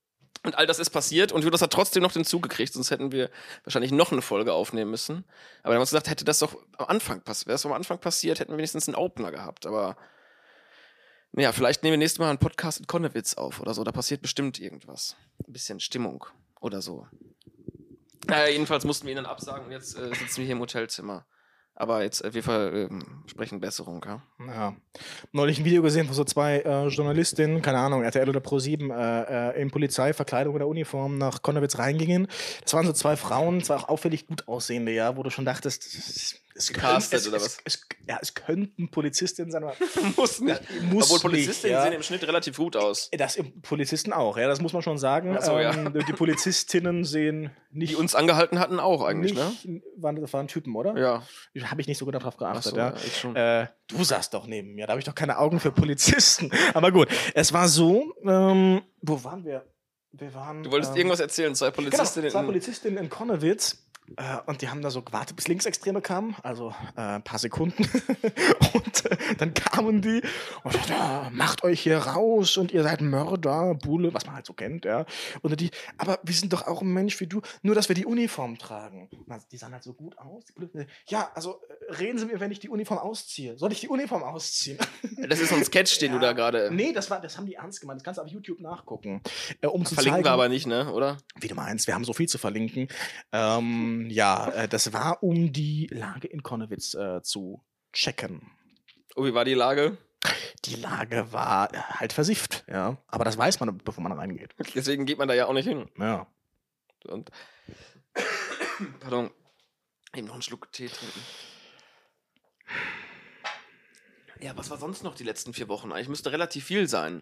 [SPEAKER 2] Und all das ist passiert und Jonas hat trotzdem noch den Zug gekriegt, sonst hätten wir wahrscheinlich noch eine Folge aufnehmen müssen. Aber dann haben wir uns gesagt, hätte das doch am Anfang passiert, wäre es am Anfang passiert, hätten wir wenigstens einen Opener gehabt. Aber ja, vielleicht nehmen wir nächstes Mal einen Podcast in Konnewitz auf oder so. Da passiert bestimmt irgendwas. Ein bisschen Stimmung oder so. Naja, jedenfalls mussten wir ihn dann absagen und jetzt sitzen wir hier im Hotelzimmer. Aber jetzt, wir versprechen Besserung, ja.
[SPEAKER 3] Ja. Neulich ein Video gesehen, wo so zwei Journalistinnen, keine Ahnung, RTL oder Pro7, in Polizeiverkleidung oder Uniform nach Konnewitz reingingen. Das waren so zwei Frauen, zwar auch auffällig gut aussehende, ja, wo du schon dachtest, es
[SPEAKER 2] Gecastet oder was?
[SPEAKER 3] Es könnten Polizistinnen sein, aber
[SPEAKER 2] Muss nicht.
[SPEAKER 3] muss
[SPEAKER 2] Obwohl Polizistinnen
[SPEAKER 3] nicht,
[SPEAKER 2] sehen im Schnitt relativ gut aus.
[SPEAKER 3] Das Polizisten auch, ja, das muss man schon sagen.
[SPEAKER 2] Ach so, ja.
[SPEAKER 3] Die Polizistinnen sehen nicht.
[SPEAKER 2] Die uns angehalten hatten auch eigentlich, ne?
[SPEAKER 3] Das waren Typen, oder?
[SPEAKER 2] Ja.
[SPEAKER 3] Habe ich nicht so gut darauf geachtet,
[SPEAKER 2] Ach so,
[SPEAKER 3] ja.
[SPEAKER 2] ja, ich schon.
[SPEAKER 3] Du saßt doch neben mir, da habe ich doch keine Augen für Polizisten. Aber gut, es war so, wo waren wir? Wir waren.
[SPEAKER 2] Du wolltest irgendwas erzählen, zwei Polizistinnen.
[SPEAKER 3] Genau, zwei Polizistinnen in Konnewitz. Und die haben da so gewartet, bis Linksextreme kamen, also ein paar Sekunden. Und dann kamen die und sagten, ja, macht euch hier raus und ihr seid Mörder, Buhle, was man halt so kennt, ja. Und die, aber wir sind doch auch ein Mensch wie du, nur dass wir die Uniform tragen. Die sahen halt so gut aus. Ja, also reden Sie mir, wenn ich die Uniform ausziehe. Soll ich die Uniform ausziehen?
[SPEAKER 2] Das ist so ein Sketch, den du da gerade.
[SPEAKER 3] Nee, das haben die ernst gemeint. Das kannst du auf YouTube nachgucken. Um zu
[SPEAKER 2] Verlinken
[SPEAKER 3] zeigen,
[SPEAKER 2] wir aber nicht, ne? Oder?
[SPEAKER 3] wie du meinst, wir haben so viel zu verlinken. Das war, um die Lage in Konnewitz zu checken.
[SPEAKER 2] Oh, wie war die Lage?
[SPEAKER 3] Die Lage war halt versifft, ja. Aber das weiß man, bevor man reingeht.
[SPEAKER 2] Deswegen geht man da ja auch nicht hin.
[SPEAKER 3] Ja.
[SPEAKER 2] Und pardon. Eben noch einen Schluck Tee trinken. Ja, was war sonst noch die letzten 4 Wochen? Eigentlich müsste relativ viel sein.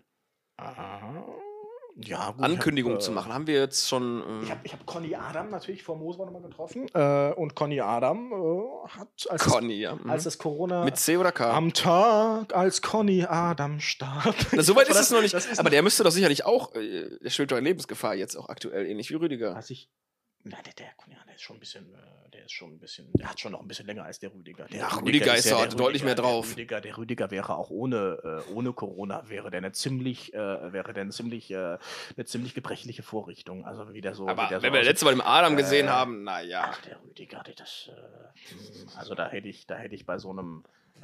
[SPEAKER 3] Ja, gut,
[SPEAKER 2] Ankündigungen zu machen. Haben wir jetzt schon.
[SPEAKER 3] Ich hab Conny Adam natürlich vor Moosbau nochmal getroffen. Und Conny Adam hat als das Corona
[SPEAKER 2] mit C oder K?
[SPEAKER 3] am Tag, als Conny Adam starb.
[SPEAKER 2] Na, soweit ist es noch nicht. Aber der müsste doch sicherlich auch. Der schwebt doch in Lebensgefahr jetzt auch aktuell, ähnlich wie Rüdiger.
[SPEAKER 3] Nein, der Conny Adam ist schon ein bisschen. Der hat schon noch ein bisschen länger als der Rüdiger.
[SPEAKER 2] Rüdiger ist ja deutlich mehr drauf.
[SPEAKER 3] Der Rüdiger wäre auch ohne Corona wäre der eine ziemlich gebrechliche Vorrichtung. Also wie der so.
[SPEAKER 2] Aber
[SPEAKER 3] wenn
[SPEAKER 2] wir letztes Mal im Adam gesehen haben, naja.
[SPEAKER 3] Ach, der Rüdiger, also da hätte ich bei so einem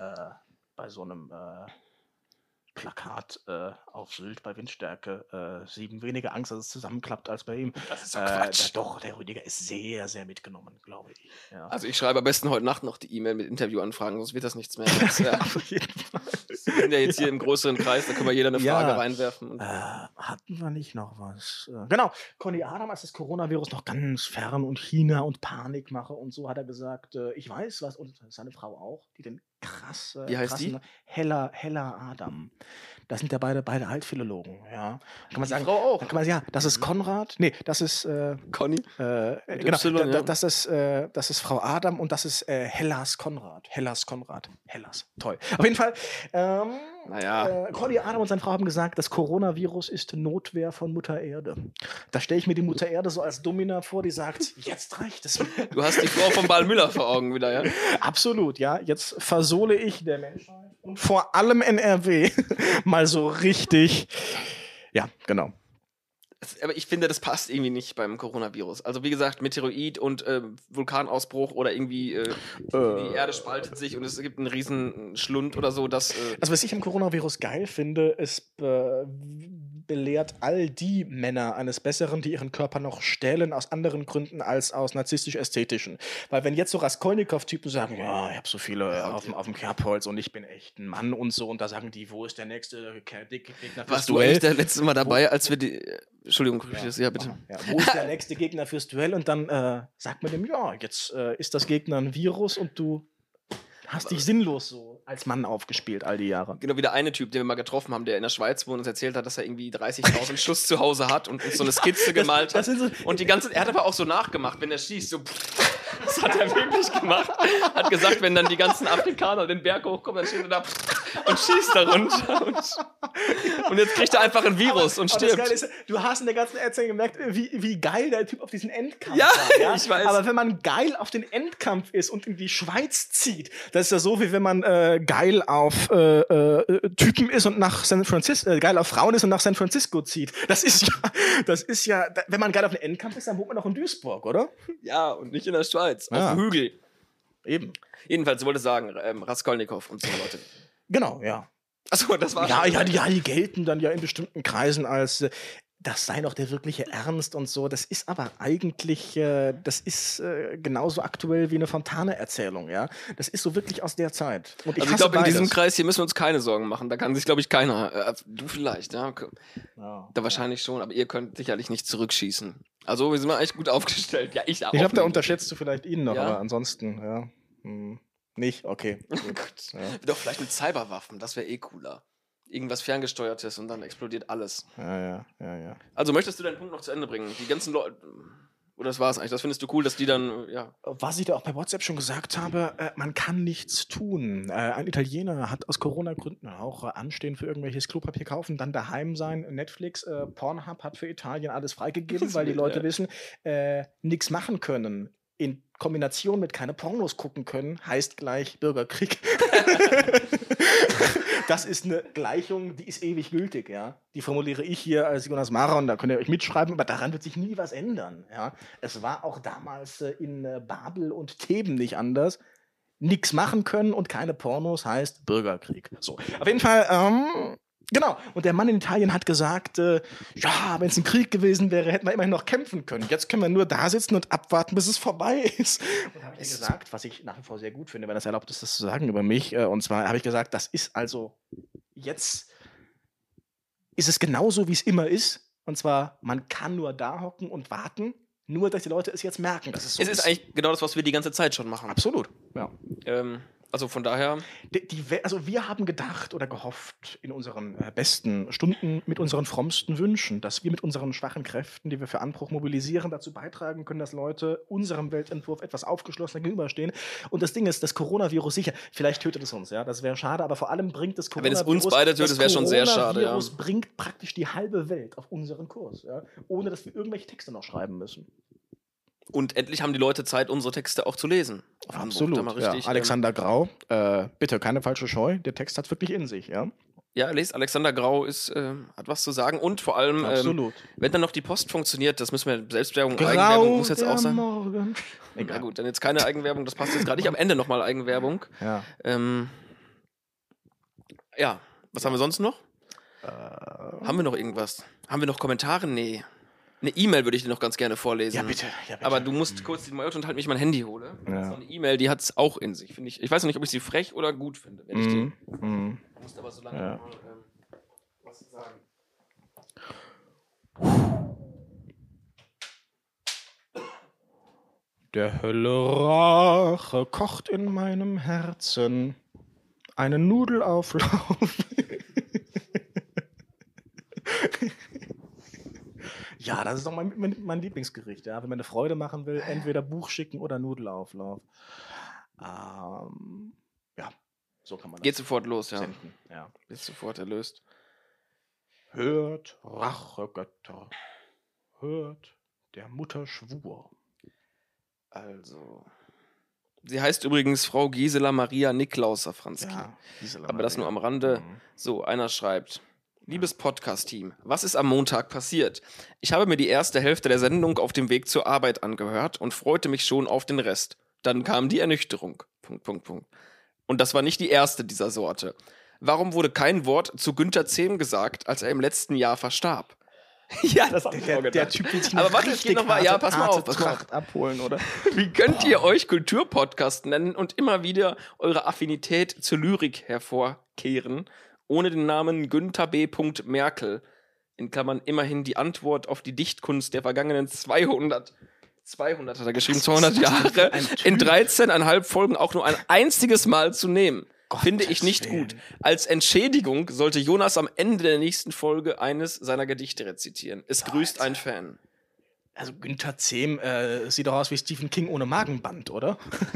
[SPEAKER 3] Plakat auf Sylt bei Windstärke 7 weniger Angst, dass es zusammenklappt als bei ihm.
[SPEAKER 2] Das ist so Quatsch.
[SPEAKER 3] Doch, der Rüdiger ist sehr, sehr mitgenommen, glaube ich. Ja.
[SPEAKER 2] Also ich schreibe am besten heute Nacht noch die E-Mail mit Interviewanfragen, sonst wird das nichts mehr.
[SPEAKER 3] Auf jeden Fall.
[SPEAKER 2] Wir sind ja jetzt hier im größeren Kreis, da können wir jeder eine Frage reinwerfen.
[SPEAKER 3] Hatten wir nicht noch was? Genau, Conny Adam, als das Coronavirus noch ganz fern und China und Panik mache und so, hat er gesagt, ich weiß was, und seine Frau auch, die den
[SPEAKER 2] Wie heißt die?
[SPEAKER 3] Hella Adam. Das sind ja beide Altphilologen, ja. Kann man sagen,
[SPEAKER 2] Frau auch.
[SPEAKER 3] Dann kann man sagen, ja, das ist Konrad. Nee, das ist
[SPEAKER 2] Conny.
[SPEAKER 3] genau,
[SPEAKER 2] Y, ja.
[SPEAKER 3] das ist Frau Adam und das ist Hellas Konrad. Hellas, toll. Auf jeden Fall, Conny Adam und seine Frau haben gesagt, das Coronavirus ist Notwehr von Mutter Erde. Da stelle ich mir die Mutter Erde so als Domina vor, die sagt, jetzt reicht es.
[SPEAKER 2] Du hast die Frau von Ball Müller vor Augen wieder, ja?
[SPEAKER 3] Absolut, ja. Jetzt versohle ich der Menschheit und vor allem NRW mal so richtig. Ja, genau.
[SPEAKER 2] Aber ich finde, das passt irgendwie nicht beim Coronavirus. Also wie gesagt, Meteoroid und Vulkanausbruch oder irgendwie die Erde spaltet sich und es gibt einen riesen Schlund oder so. Also
[SPEAKER 3] was ich am Coronavirus geil finde, es belehrt all die Männer eines Besseren, die ihren Körper noch stählen, aus anderen Gründen als aus narzisstisch-ästhetischen. Weil wenn jetzt so Raskolnikow-Typen sagen, ja, ich habe so viele auf dem Kerbholz und ich bin echt ein Mann und so, und da sagen die, wo ist der nächste Gegner fürs
[SPEAKER 2] warst du
[SPEAKER 3] Duell?
[SPEAKER 2] eigentlich das letzte Mal dabei, als wir die... Entschuldigung, ja bitte.
[SPEAKER 3] Ja, wo ist der nächste Gegner fürs Duell? Und dann sagt man dem, ja, jetzt ist das Gegner ein Virus und du hast dich sinnlos so als Mann aufgespielt all die Jahre.
[SPEAKER 2] Genau, wie der eine Typ, den wir mal getroffen haben, der in der Schweiz wohnt und uns erzählt hat, dass er irgendwie 30.000 Schuss zu Hause hat und uns so eine Skizze gemalt hat. Und er hat aber auch so nachgemacht, wenn er schießt, so... Das hat er wirklich gemacht. Hat gesagt, wenn dann die ganzen Afrikaner den Berg hochkommen, dann steht er da und schießt da runter. Und jetzt kriegt er einfach ein Virus und
[SPEAKER 3] Aber das
[SPEAKER 2] stirbt.
[SPEAKER 3] Geile ist, du hast in der ganzen Erzählung gemerkt, wie geil der Typ auf diesen Endkampf
[SPEAKER 2] Ja,
[SPEAKER 3] war.
[SPEAKER 2] ich weiß.
[SPEAKER 3] Aber wenn man geil auf den Endkampf ist und in die Schweiz zieht, das ist ja so, wie wenn man geil auf Typen ist und nach San Francisco, geil auf Frauen ist und nach San Francisco zieht. Das ist ja, wenn man geil auf den Endkampf ist, dann wohnt man doch in Duisburg, oder?
[SPEAKER 2] Ja, und nicht in der Schweiz. Auf
[SPEAKER 3] Ja.
[SPEAKER 2] dem Hügel.
[SPEAKER 3] Eben.
[SPEAKER 2] Jedenfalls, ich wollte sagen, Raskolnikow und so Leute.
[SPEAKER 3] Genau, ja.
[SPEAKER 2] Achso, das war
[SPEAKER 3] Die gelten dann ja in bestimmten Kreisen als das sei doch der wirkliche Ernst und so. Das ist aber eigentlich, genauso aktuell wie eine Fontane-Erzählung, ja. Das ist so wirklich aus der Zeit. Und
[SPEAKER 2] Also ich glaube, in diesem Kreis hier müssen wir uns keine Sorgen machen. Da kann sich, glaube ich, keiner. Du vielleicht, ja. Da wahrscheinlich schon, aber ihr könnt sicherlich nicht zurückschießen. Also wir sind mal echt gut aufgestellt. Ja, ich auch.
[SPEAKER 3] Ich glaube, da
[SPEAKER 2] nicht.
[SPEAKER 3] unterschätzt du vielleicht ihn noch,
[SPEAKER 2] Ja?
[SPEAKER 3] aber ansonsten, ja. Nicht? Okay. Gut.
[SPEAKER 2] Gut. Doch, vielleicht mit Cyberwaffen, das wäre eh cooler. Irgendwas Ferngesteuertes und dann explodiert alles.
[SPEAKER 3] Ja.
[SPEAKER 2] Also möchtest du deinen Punkt noch zu Ende bringen? Die ganzen Leute. Oder das war's eigentlich? Das findest du cool, dass die dann, ja.
[SPEAKER 3] Was ich da auch bei WhatsApp schon gesagt habe, man kann nichts tun. Ein Italiener hat aus Corona-Gründen auch anstehen für irgendwelches Klopapier kaufen, dann daheim sein. Netflix, Pornhub hat für Italien alles freigegeben, weil die Leute wissen, nichts machen können. In Kombination mit keine Pornos gucken können, heißt gleich Bürgerkrieg. Das ist eine Gleichung, die ist ewig gültig, ja. Die formuliere ich hier als Jonas Maron, da könnt ihr euch mitschreiben, aber daran wird sich nie was ändern, ja. Es war auch damals in Babel und Theben nicht anders. Nichts machen können und keine Pornos heißt Bürgerkrieg. So, auf jeden Fall, genau. Und der Mann in Italien hat gesagt, ja, wenn es ein Krieg gewesen wäre, hätten wir immerhin noch kämpfen können. Jetzt können wir nur da sitzen und abwarten, bis es vorbei ist. Und habe ich gesagt, was ich nach wie vor sehr gut finde, wenn das erlaubt ist, das zu sagen über mich. Und zwar habe ich gesagt, das ist also jetzt ist es genauso, wie es immer ist. Und zwar, man kann nur da hocken und warten, nur dass die Leute es jetzt merken, dass es so ist.
[SPEAKER 2] Es ist eigentlich genau das, was wir die ganze Zeit schon machen.
[SPEAKER 3] Absolut, ja.
[SPEAKER 2] Also von daher.
[SPEAKER 3] Also wir haben gedacht oder gehofft in unseren besten Stunden mit unseren frommsten Wünschen, dass wir mit unseren schwachen Kräften, die wir für Anbruch mobilisieren, dazu beitragen können, dass Leute unserem Weltentwurf etwas aufgeschlossener gegenüberstehen. Und das Ding ist, das Coronavirus sicher, vielleicht tötet es uns, ja, das wäre schade, aber vor allem bringt das Coronavirus...
[SPEAKER 2] Wenn es uns beide tötet, wäre schon sehr schade, ja.
[SPEAKER 3] Das Coronavirus bringt praktisch die halbe Welt auf unseren Kurs, ja, ohne dass wir irgendwelche Texte noch schreiben müssen.
[SPEAKER 2] Und endlich haben die Leute Zeit, unsere Texte auch zu lesen.
[SPEAKER 3] Absolut,
[SPEAKER 2] mal richtig,
[SPEAKER 3] ja. Alexander Grau, bitte, keine falsche Scheu, der Text hat wirklich in sich, ja.
[SPEAKER 2] Ja, lest, Alexander Grau hat was zu sagen und vor allem,
[SPEAKER 3] Absolut.
[SPEAKER 2] wenn dann noch die Post funktioniert, das müssen wir, Eigenwerbung
[SPEAKER 3] Grau
[SPEAKER 2] muss jetzt
[SPEAKER 3] der
[SPEAKER 2] auch sein.
[SPEAKER 3] Morgen.
[SPEAKER 2] Na
[SPEAKER 3] Egal.
[SPEAKER 2] gut, dann jetzt keine Eigenwerbung, das passt jetzt gerade nicht. Am Ende nochmal Eigenwerbung.
[SPEAKER 3] Ja.
[SPEAKER 2] Ja, was haben wir sonst noch? Haben wir noch irgendwas? Haben wir noch Kommentare? Nee. Eine E-Mail würde ich dir noch ganz gerne vorlesen.
[SPEAKER 3] Ja, bitte.
[SPEAKER 2] Aber du musst kurz die Mail und halt mich mein Handy hole.
[SPEAKER 3] Ja.
[SPEAKER 2] Das ist noch eine E-Mail, die hat es auch in sich, finde ich. Ich weiß noch nicht, ob ich sie frech oder gut finde. Wenn ich die,
[SPEAKER 3] Mhm.
[SPEAKER 2] du musst aber so lange
[SPEAKER 3] Ja.
[SPEAKER 2] mal was sagen.
[SPEAKER 3] Der Hölle Rache kocht in meinem Herzen einen Nudelauflauf. Ja, das ist doch mein Lieblingsgericht. Ja. Wenn man eine Freude machen will, entweder Buch schicken oder Nudelauflauf. Ja, so kann man das
[SPEAKER 2] Geht sofort los, ja.
[SPEAKER 3] senden. Ja.
[SPEAKER 2] Ist sofort erlöst.
[SPEAKER 3] Hört, Rachegötter, hört der Mutter Schwur.
[SPEAKER 2] Also. Sie heißt übrigens Frau Gisela Maria Niklaus Safranski.
[SPEAKER 3] Ja, Gisela
[SPEAKER 2] Aber das
[SPEAKER 3] Maria.
[SPEAKER 2] nur am Rande.
[SPEAKER 3] Mhm.
[SPEAKER 2] So, einer schreibt: Liebes Podcast-Team, was ist am Montag passiert? Ich habe mir die erste Hälfte der Sendung auf dem Weg zur Arbeit angehört und freute mich schon auf den Rest. Dann kam die Ernüchterung. ... Und das war nicht die erste dieser Sorte. Warum wurde kein Wort zu Günther Zehm gesagt, als er im letzten Jahr verstarb? Ja, das hab ich auch gedacht.
[SPEAKER 3] Der Typ will sich
[SPEAKER 2] Aber
[SPEAKER 3] eine
[SPEAKER 2] warte, es geht noch mal. Ja, pass mal auf, pass mal auf.
[SPEAKER 3] Tracht abholen, oder?
[SPEAKER 2] Wie könnt ihr euch Kulturpodcast nennen und immer wieder eure Affinität zur Lyrik hervorkehren, ohne den Namen Günther B. Merkel, in Klammern immerhin die Antwort auf die Dichtkunst der vergangenen 200 hat er geschrieben, 200 Jahre, in 13,5 Folgen auch nur ein einziges Mal zu nehmen? Finde ich nicht gut. Als Entschädigung sollte Jonas am Ende der nächsten Folge eines seiner Gedichte rezitieren. Es grüßt ein Fan.
[SPEAKER 3] Also Günther Zehm sieht doch aus wie Stephen King ohne Magenband, oder?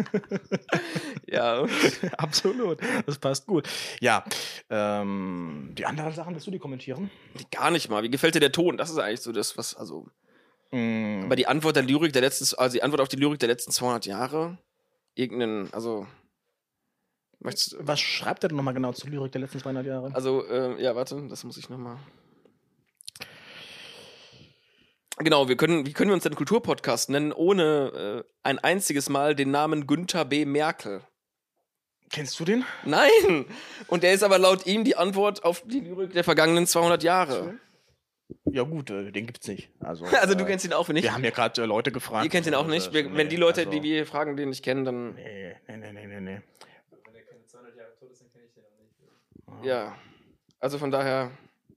[SPEAKER 2] Ja.
[SPEAKER 3] Absolut. Das passt gut. Ja, die anderen Sachen, willst du die kommentieren?
[SPEAKER 2] Gar nicht mal. Wie gefällt dir der Ton? Das ist eigentlich so das, was, also. Aber die Antwort auf die Lyrik der letzten 200 Jahre, also.
[SPEAKER 3] Was schreibt er denn nochmal genau zur Lyrik der letzten 200 Jahre?
[SPEAKER 2] Also, ja, warte, das muss ich nochmal. Genau, wie können wir uns den Kulturpodcast nennen, ohne ein einziges Mal den Namen Günther B. Merkel?
[SPEAKER 3] Kennst du den?
[SPEAKER 2] Nein! Und der ist aber laut ihm die Antwort auf die Lyrik der vergangenen 200 Jahre.
[SPEAKER 3] Ja gut, den gibt's nicht. Also
[SPEAKER 2] du kennst ihn auch nicht?
[SPEAKER 3] Wir haben ja gerade Leute gefragt.
[SPEAKER 2] Ihr kennt ihn auch nicht? Wenn die Leute, die wir fragen, den nicht kennen, dann...
[SPEAKER 3] Nee.
[SPEAKER 4] Wenn er keine 200 Jahre tot ist, dann kenne ich den auch nicht.
[SPEAKER 2] Ja, also von daher...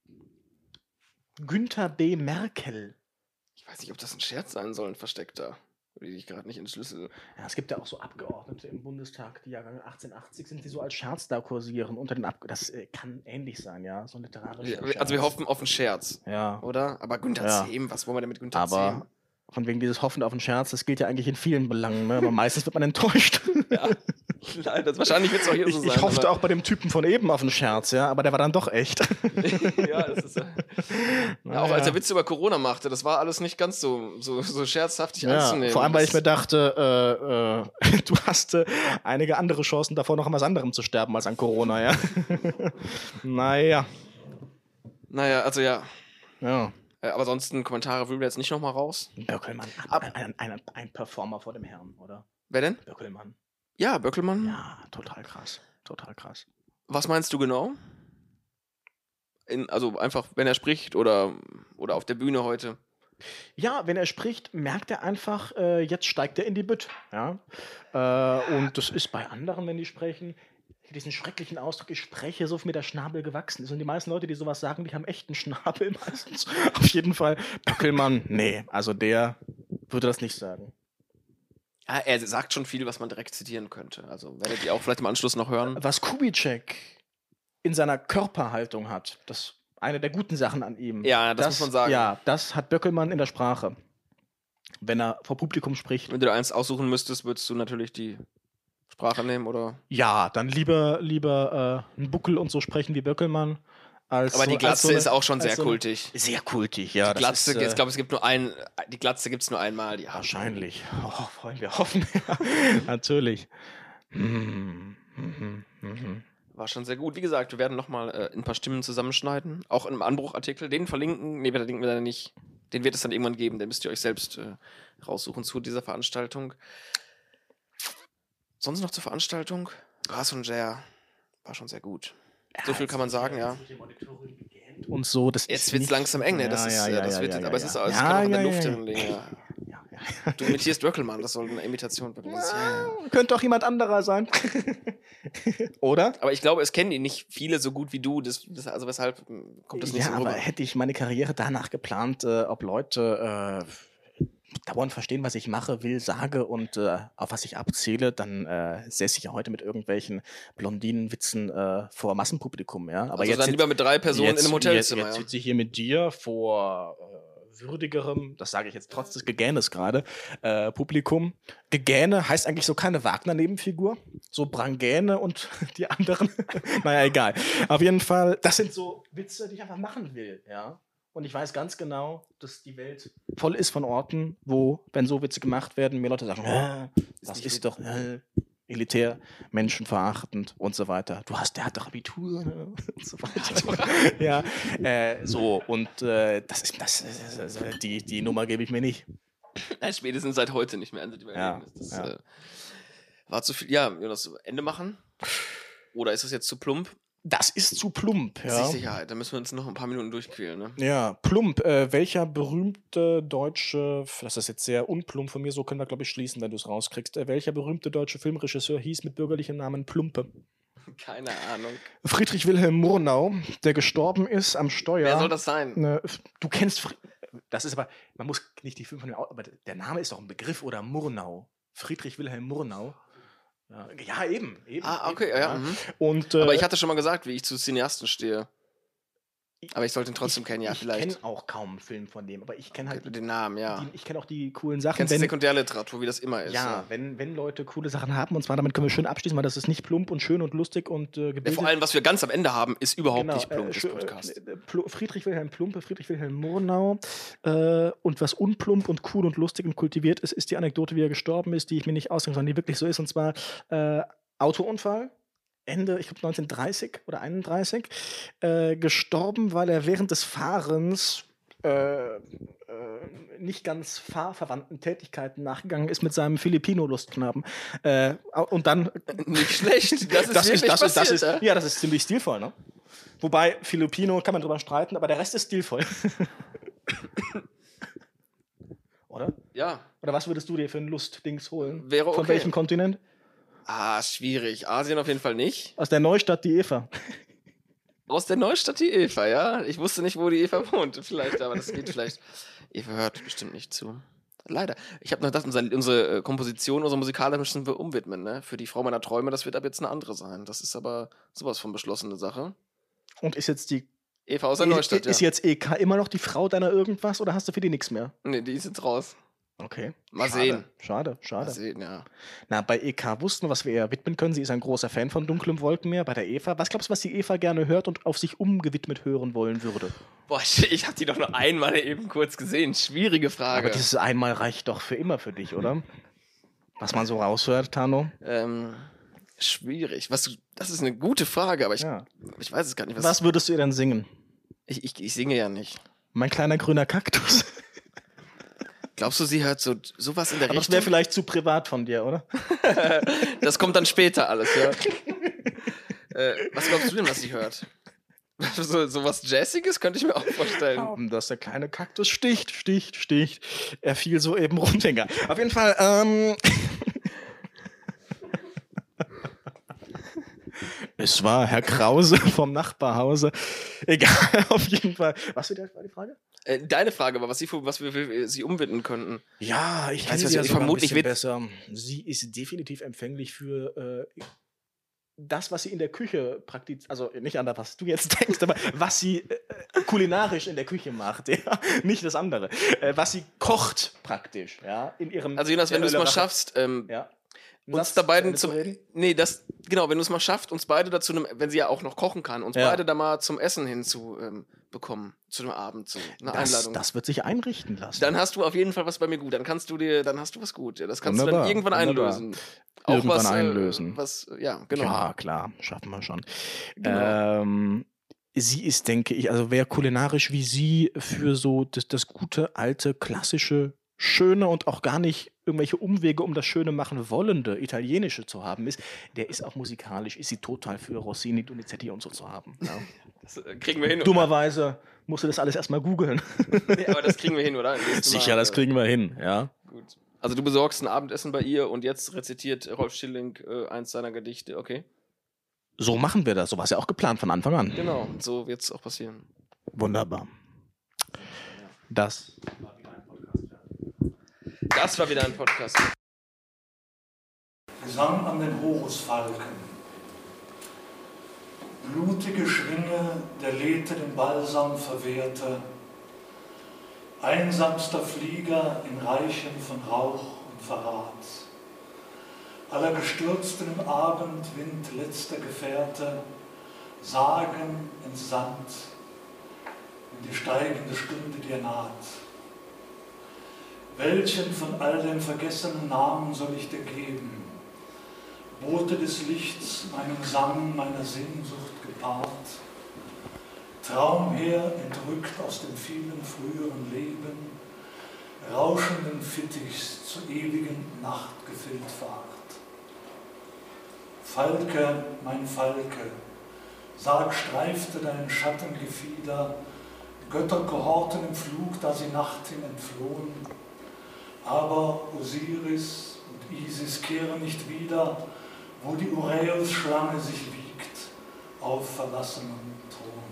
[SPEAKER 3] Günther B. Merkel.
[SPEAKER 2] Ich weiß nicht, ob das ein Scherz sein soll, ein versteckter. Die ich gerade nicht entschlüssel.
[SPEAKER 3] Ja, es gibt ja auch so Abgeordnete im Bundestag, die Jahrgang 1880 sind, die so als Scherz da kursieren unter den Das kann ähnlich sein, ja, so ein literarischer Scherz.
[SPEAKER 2] Also wir hoffen auf einen Scherz,
[SPEAKER 3] ja.
[SPEAKER 2] oder? Aber Günther Zehm, was wollen wir denn mit Günther Zehm?
[SPEAKER 3] Aber von wegen dieses Hoffen auf einen Scherz, das gilt ja eigentlich in vielen Belangen, ne? Aber meistens wird man enttäuscht.
[SPEAKER 2] Ja, leider. Wahrscheinlich wird es auch hier so sein.
[SPEAKER 3] Ich hoffte auch bei dem Typen von eben auf einen Scherz, ja, aber der war dann doch echt.
[SPEAKER 2] Ja, das ist ja, auch als er Witze über Corona machte, das war alles nicht ganz so scherzhaftig anzunehmen.
[SPEAKER 3] Vor allem, weil ich mir dachte, du hast einige andere Chancen davor, noch an was anderem zu sterben als an Corona, ja. Naja,
[SPEAKER 2] also ja.
[SPEAKER 3] Ja.
[SPEAKER 2] Aber sonst Kommentare will wir jetzt nicht nochmal raus.
[SPEAKER 3] Böckelmann, ein Performer vor dem Herrn, oder?
[SPEAKER 2] Wer denn?
[SPEAKER 3] Böckelmann.
[SPEAKER 2] Ja, Böckelmann.
[SPEAKER 3] Ja, total krass. Total krass.
[SPEAKER 2] Was meinst du genau? Also einfach, wenn er spricht oder auf der Bühne heute?
[SPEAKER 3] Ja, wenn er spricht, merkt er einfach, jetzt steigt er in die Bütt. Ja? Und das ist bei anderen, wenn die sprechen, diesen schrecklichen Ausdruck, ich spreche, so wie mir der Schnabel gewachsen ist. Und die meisten Leute, die sowas sagen, die haben echt einen Schnabel meistens. Auf jeden Fall. Böckelmann, nee, also der würde das nicht sagen.
[SPEAKER 2] Ja, er sagt schon viel, was man direkt zitieren könnte. Also werdet ihr auch vielleicht im Anschluss noch hören.
[SPEAKER 3] Was Kubitschek in seiner Körperhaltung hat, das eine der guten Sachen an ihm.
[SPEAKER 2] Ja, das muss man sagen.
[SPEAKER 3] Ja, das hat Böckelmann in der Sprache. Wenn er vor Publikum spricht.
[SPEAKER 2] Wenn du da eins aussuchen müsstest, würdest du natürlich die Sprache nehmen, oder?
[SPEAKER 3] Ja, dann lieber einen Buckel und so sprechen wie Böckelmann.
[SPEAKER 2] Aber die Glatze ist auch schon sehr kultig.
[SPEAKER 3] Sehr kultig, ja.
[SPEAKER 2] Die Glatze, ich glaube, die Glatze gibt es nur einmal. Ja.
[SPEAKER 3] Wahrscheinlich. Oh, Freunde, wir hoffen. Natürlich.
[SPEAKER 2] War schon sehr gut. Wie gesagt, wir werden nochmal ein paar Stimmen zusammenschneiden. Auch im Anbruchartikel. Den verlinken. Nee, verlinken wir leider nicht. Den wird es dann irgendwann geben. Den müsst ihr euch selbst raussuchen zu dieser Veranstaltung. Sonst noch zur Veranstaltung? War schon sehr gut. So viel kann man sagen, ja.
[SPEAKER 3] Und so, das
[SPEAKER 2] jetzt wird es langsam eng, ne? Aber es ist alles kann auch in der Luft liegen. Ja. Du imitierst Böckelmann, das soll eine Imitation werden.
[SPEAKER 3] Könnte auch jemand anderer sein. Oder?
[SPEAKER 2] Aber ich glaube, es kennen ihn nicht viele so gut wie du. Also weshalb kommt das nicht so rüber?
[SPEAKER 3] Aber hätte ich meine Karriere danach geplant, ob Leute dauernd verstehen, was ich mache, sage und auf was ich abzähle, dann säße ich ja heute mit irgendwelchen Blondinenwitzen vor Massenpublikum, ja. Aber
[SPEAKER 2] also jetzt dann lieber mit 3 Personen in einem Hotelzimmer.
[SPEAKER 3] Jetzt sitze ich hier mit dir vor würdigerem, das sage ich jetzt trotz des Gegähnes gerade, Publikum. Gegähne heißt eigentlich so keine Wagner-Nebenfigur, so Brangäne und die anderen. Naja, egal. Auf jeden Fall, das sind so Witze, die ich einfach machen will, ja. Und ich weiß ganz genau, dass die Welt voll ist von Orten, wo, wenn so Witze gemacht werden, mir Leute sagen, das ist doch elitär, menschenverachtend und so weiter. Der hat doch Abitur und so weiter. Ja, so. Und die Nummer gebe ich mir nicht.
[SPEAKER 2] Ja, spätestens seit heute nicht mehr. Das war zu viel. Ja, Jonas, Ende machen? Oder ist das jetzt zu plump?
[SPEAKER 3] Das ist zu plump, ja.
[SPEAKER 2] Sicherheit, da müssen wir uns noch ein paar Minuten durchquälen, ne?
[SPEAKER 3] Ja, plump. Welcher berühmte deutsche, das ist jetzt sehr unplump von mir, so können wir, glaube ich, schließen, wenn du es rauskriegst. Welcher berühmte deutsche Filmregisseur hieß mit bürgerlichem Namen Plumpe?
[SPEAKER 2] Keine Ahnung.
[SPEAKER 3] Friedrich Wilhelm Murnau, der gestorben ist am Steuer.
[SPEAKER 2] Wer soll das sein?
[SPEAKER 3] Du kennst, das ist aber, man muss nicht die Filme von dem, aber der Name ist doch ein Begriff, oder Murnau. Friedrich Wilhelm Murnau. Ja, eben.
[SPEAKER 2] Okay, ja.
[SPEAKER 3] Und,
[SPEAKER 2] aber ich hatte schon mal gesagt, wie ich zu Cineasten stehe. Aber ich sollte ihn trotzdem kennen, ja,
[SPEAKER 3] Ich
[SPEAKER 2] vielleicht.
[SPEAKER 3] kenne auch kaum einen Film von dem, aber ich kenne halt
[SPEAKER 2] Den Namen, ja.
[SPEAKER 3] ich kenne auch die coolen Sachen.
[SPEAKER 2] Kennst du Sekundärliteratur, wie das immer ist.
[SPEAKER 3] Ja, wenn Leute coole Sachen haben, und zwar damit können wir schön abschließen, weil das ist nicht plump und schön und lustig und gebildet.
[SPEAKER 2] Vor allem, was wir ganz am Ende haben, ist überhaupt
[SPEAKER 3] Genau,
[SPEAKER 2] nicht plump, das Podcast.
[SPEAKER 3] Friedrich Wilhelm Plumpe, Friedrich Wilhelm Murnau. Und was unplump und cool und lustig und kultiviert ist, ist die Anekdote, wie er gestorben ist, die ich mir nicht ausdenken soll, die wirklich so ist. Und zwar Autounfall. Ende, ich glaube 1930 oder 31, gestorben, weil er während des Fahrens nicht ganz fahrverwandten Tätigkeiten nachgegangen ist mit seinem Filipino-Lustknaben. Und dann...
[SPEAKER 2] Nicht schlecht, das
[SPEAKER 3] ist ziemlich stilvoll, ne? Wobei, Filipino kann man drüber streiten, aber der Rest ist stilvoll. Oder?
[SPEAKER 2] Ja.
[SPEAKER 3] Oder was würdest du dir für ein Lustdings holen?
[SPEAKER 2] Wäre okay.
[SPEAKER 3] Von welchem Kontinent?
[SPEAKER 2] Schwierig. Asien auf jeden Fall nicht.
[SPEAKER 3] Aus der Neustadt, die Eva.
[SPEAKER 2] Aus der Neustadt die Eva, ja. Ich wusste nicht, wo die Eva wohnt. Vielleicht, aber das geht vielleicht. Eva hört bestimmt nicht zu. Leider. Ich habe noch gedacht, unsere Komposition, unsere Musikale müssen wir umwidmen, ne? Für die Frau meiner Träume, das wird ab jetzt eine andere sein. Das ist aber sowas von beschlossene Sache.
[SPEAKER 3] Und ist jetzt die
[SPEAKER 2] Eva aus der Neustadt,
[SPEAKER 3] Ist jetzt EK immer noch die Frau deiner irgendwas oder hast du für die nichts mehr?
[SPEAKER 2] Nee, die ist jetzt raus.
[SPEAKER 3] Okay.
[SPEAKER 2] Mal sehen.
[SPEAKER 3] Schade.
[SPEAKER 2] Mal sehen, ja.
[SPEAKER 3] Na, bei EK wussten wir, was wir ihr widmen können. Sie ist ein großer Fan von Dunklem Wolkenmeer. Bei der Eva, was glaubst du, was die Eva gerne hört und auf sich umgewidmet hören wollen würde?
[SPEAKER 2] Boah, ich habe die doch nur einmal eben kurz gesehen. Schwierige Frage.
[SPEAKER 3] Aber dieses einmal reicht doch für immer für dich, oder? Was man so raushört, Tano?
[SPEAKER 2] Schwierig. Das ist eine gute Frage, aber ich weiß es gar nicht.
[SPEAKER 3] Was würdest du ihr denn singen?
[SPEAKER 2] Ich singe ja nicht.
[SPEAKER 3] Mein kleiner grüner Kaktus.
[SPEAKER 2] Glaubst du, sie hört sowas in der
[SPEAKER 3] Aber
[SPEAKER 2] Richtung?
[SPEAKER 3] das wäre vielleicht zu privat von dir, oder?
[SPEAKER 2] Das kommt dann später alles, ja. Was glaubst du denn, was sie hört? So was Jazziges könnte ich mir auch vorstellen.
[SPEAKER 3] Dass der kleine Kaktus sticht. Er fiel so eben runter. Auf jeden Fall, es war Herr Krause vom Nachbarhause. Egal, auf jeden Fall. Was war die Frage?
[SPEAKER 2] Deine Frage war, was wir sie umwidmen könnten.
[SPEAKER 3] Ja, ich
[SPEAKER 2] weiß,
[SPEAKER 3] kenne sie ja
[SPEAKER 2] vermutlich
[SPEAKER 3] ein bisschen besser. Sie ist definitiv empfänglich für das, was sie in der Küche praktiziert, also nicht an das, was du jetzt denkst, aber was sie kulinarisch in der Küche macht, ja, nicht das andere. Was sie kocht praktisch, ja, in ihrem...
[SPEAKER 2] Also Jonas, wenn du es mal schaffst, uns da beiden wenn du es mal schaffst, uns beide dazu, wenn sie ja auch noch kochen kann, uns beide da mal zum Essen hinzubekommen, zu einem Abend, zu einer Einladung.
[SPEAKER 3] Das wird sich einrichten lassen.
[SPEAKER 2] Dann hast du auf jeden Fall was bei mir gut. Dann hast du was gut. Ja, das kannst du dann irgendwann einlösen.
[SPEAKER 3] Irgendwann einlösen.
[SPEAKER 2] Genau.
[SPEAKER 3] Ja, klar, schaffen wir schon.
[SPEAKER 2] Genau.
[SPEAKER 3] Sie ist, denke ich, also wer kulinarisch wie sie für so das gute, alte, klassische, schöne und auch gar nicht irgendwelche Umwege um das Schöne machen wollende Italienische zu haben ist, der ist auch musikalisch, ist sie total für Rossini, Donizetti und so zu haben. Ja.
[SPEAKER 2] Das kriegen wir hin.
[SPEAKER 3] Dummerweise musst du das alles erstmal googeln.
[SPEAKER 2] Nee, aber das kriegen wir hin, oder?
[SPEAKER 3] Sicher, das kriegen wir hin, ja.
[SPEAKER 2] Gut. Also du besorgst ein Abendessen bei ihr und jetzt rezitiert Rolf Schilling eins seiner Gedichte, okay?
[SPEAKER 3] So machen wir das, so war es ja auch geplant von Anfang an.
[SPEAKER 2] Genau, so wird es auch passieren.
[SPEAKER 3] Wunderbar. Das
[SPEAKER 2] war wieder ein Podcast.
[SPEAKER 5] Gesang an den Horusfalken. Blutige Schwinge, der Lethe den Balsam verwehrte. Einsamster Flieger in Reichen von Rauch und Verrat. Aller Gestürzten im Abendwind letzter Gefährte, Sagen entsandt, wenn die steigende Stunde dir naht. Welchen von all den vergessenen Namen soll ich dir geben? Bote des Lichts, meinem Sang, meiner Sehnsucht gepaart. Traumher entrückt aus dem vielen früheren Leben, rauschenden Fittichs zur ewigen Nacht gefüllt Fahrt. Falke, mein Falke, sag, streifte dein Schattengefieder, Götter gehorten im Flug, da sie nachthin entflohen. Aber Osiris und Isis kehren nicht wieder, wo die Uräus-Schlange sich wiegt auf verlassenem Thron.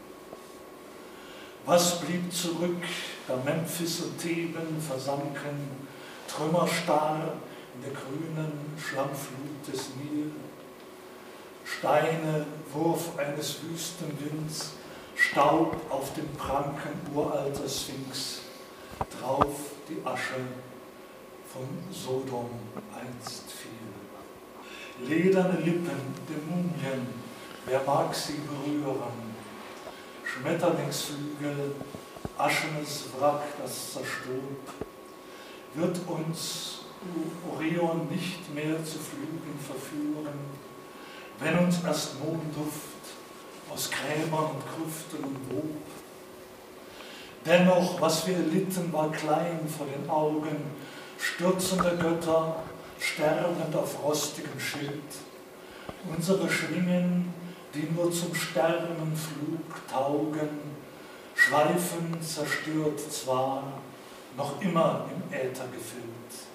[SPEAKER 5] Was blieb zurück, da Memphis und Theben versanken, trümmerstarr in der grünen Schlammflut des Nil? Steine, Wurf eines Wüstenwinds, Staub auf dem Pranken uralter Sphinx, drauf die Asche von Sodom einst fiel. Lederne Lippen der Mumien, wer mag sie berühren? Schmetterlingsflügel, aschenes Wrack, das zerstob, wird uns Orion nicht mehr zu Flügen verführen, wenn uns erst Mondduft aus Gräbern und Grüften umwob. Dennoch, was wir erlitten, war klein vor den Augen stürzender Götter, sterbend auf rostigem Schild. Unsere Schwingen, die nur zum Sternenflug taugen, schweifen zerstört zwar, noch immer im Äther gefüllt.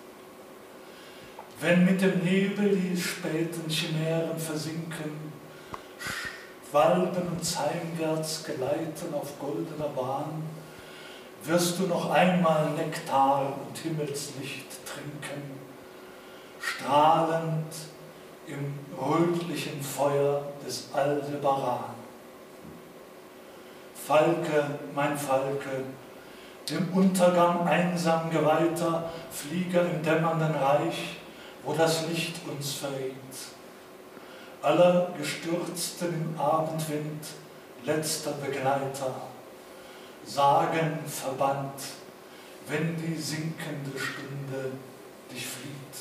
[SPEAKER 5] Wenn mit dem Nebel die späten Chimären versinken, Schwalben uns heimwärts geleiten auf goldener Bahn, wirst du noch einmal Nektar und Himmelslicht trinken, strahlend im rötlichen Feuer des Aldebaran. Falke, mein Falke, dem Untergang einsam geweihter Flieger im dämmernden Reich, wo das Licht uns verrät. Aller Gestürzten im Abendwind, letzter Begleiter, Sagen verbannt, wenn die sinkende Stunde dich flieht.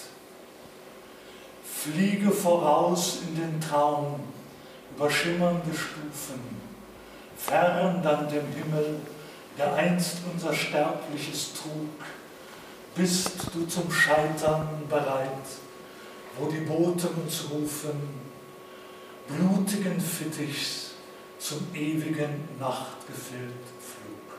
[SPEAKER 5] Fliege voraus in den Traum, über schimmernde Stufen, fern dann dem Himmel, der einst unser Sterbliches trug, bist du zum Scheitern bereit, wo die Boote uns rufen, blutigen Fittichs zum ewigen Nachtgefillt Flug.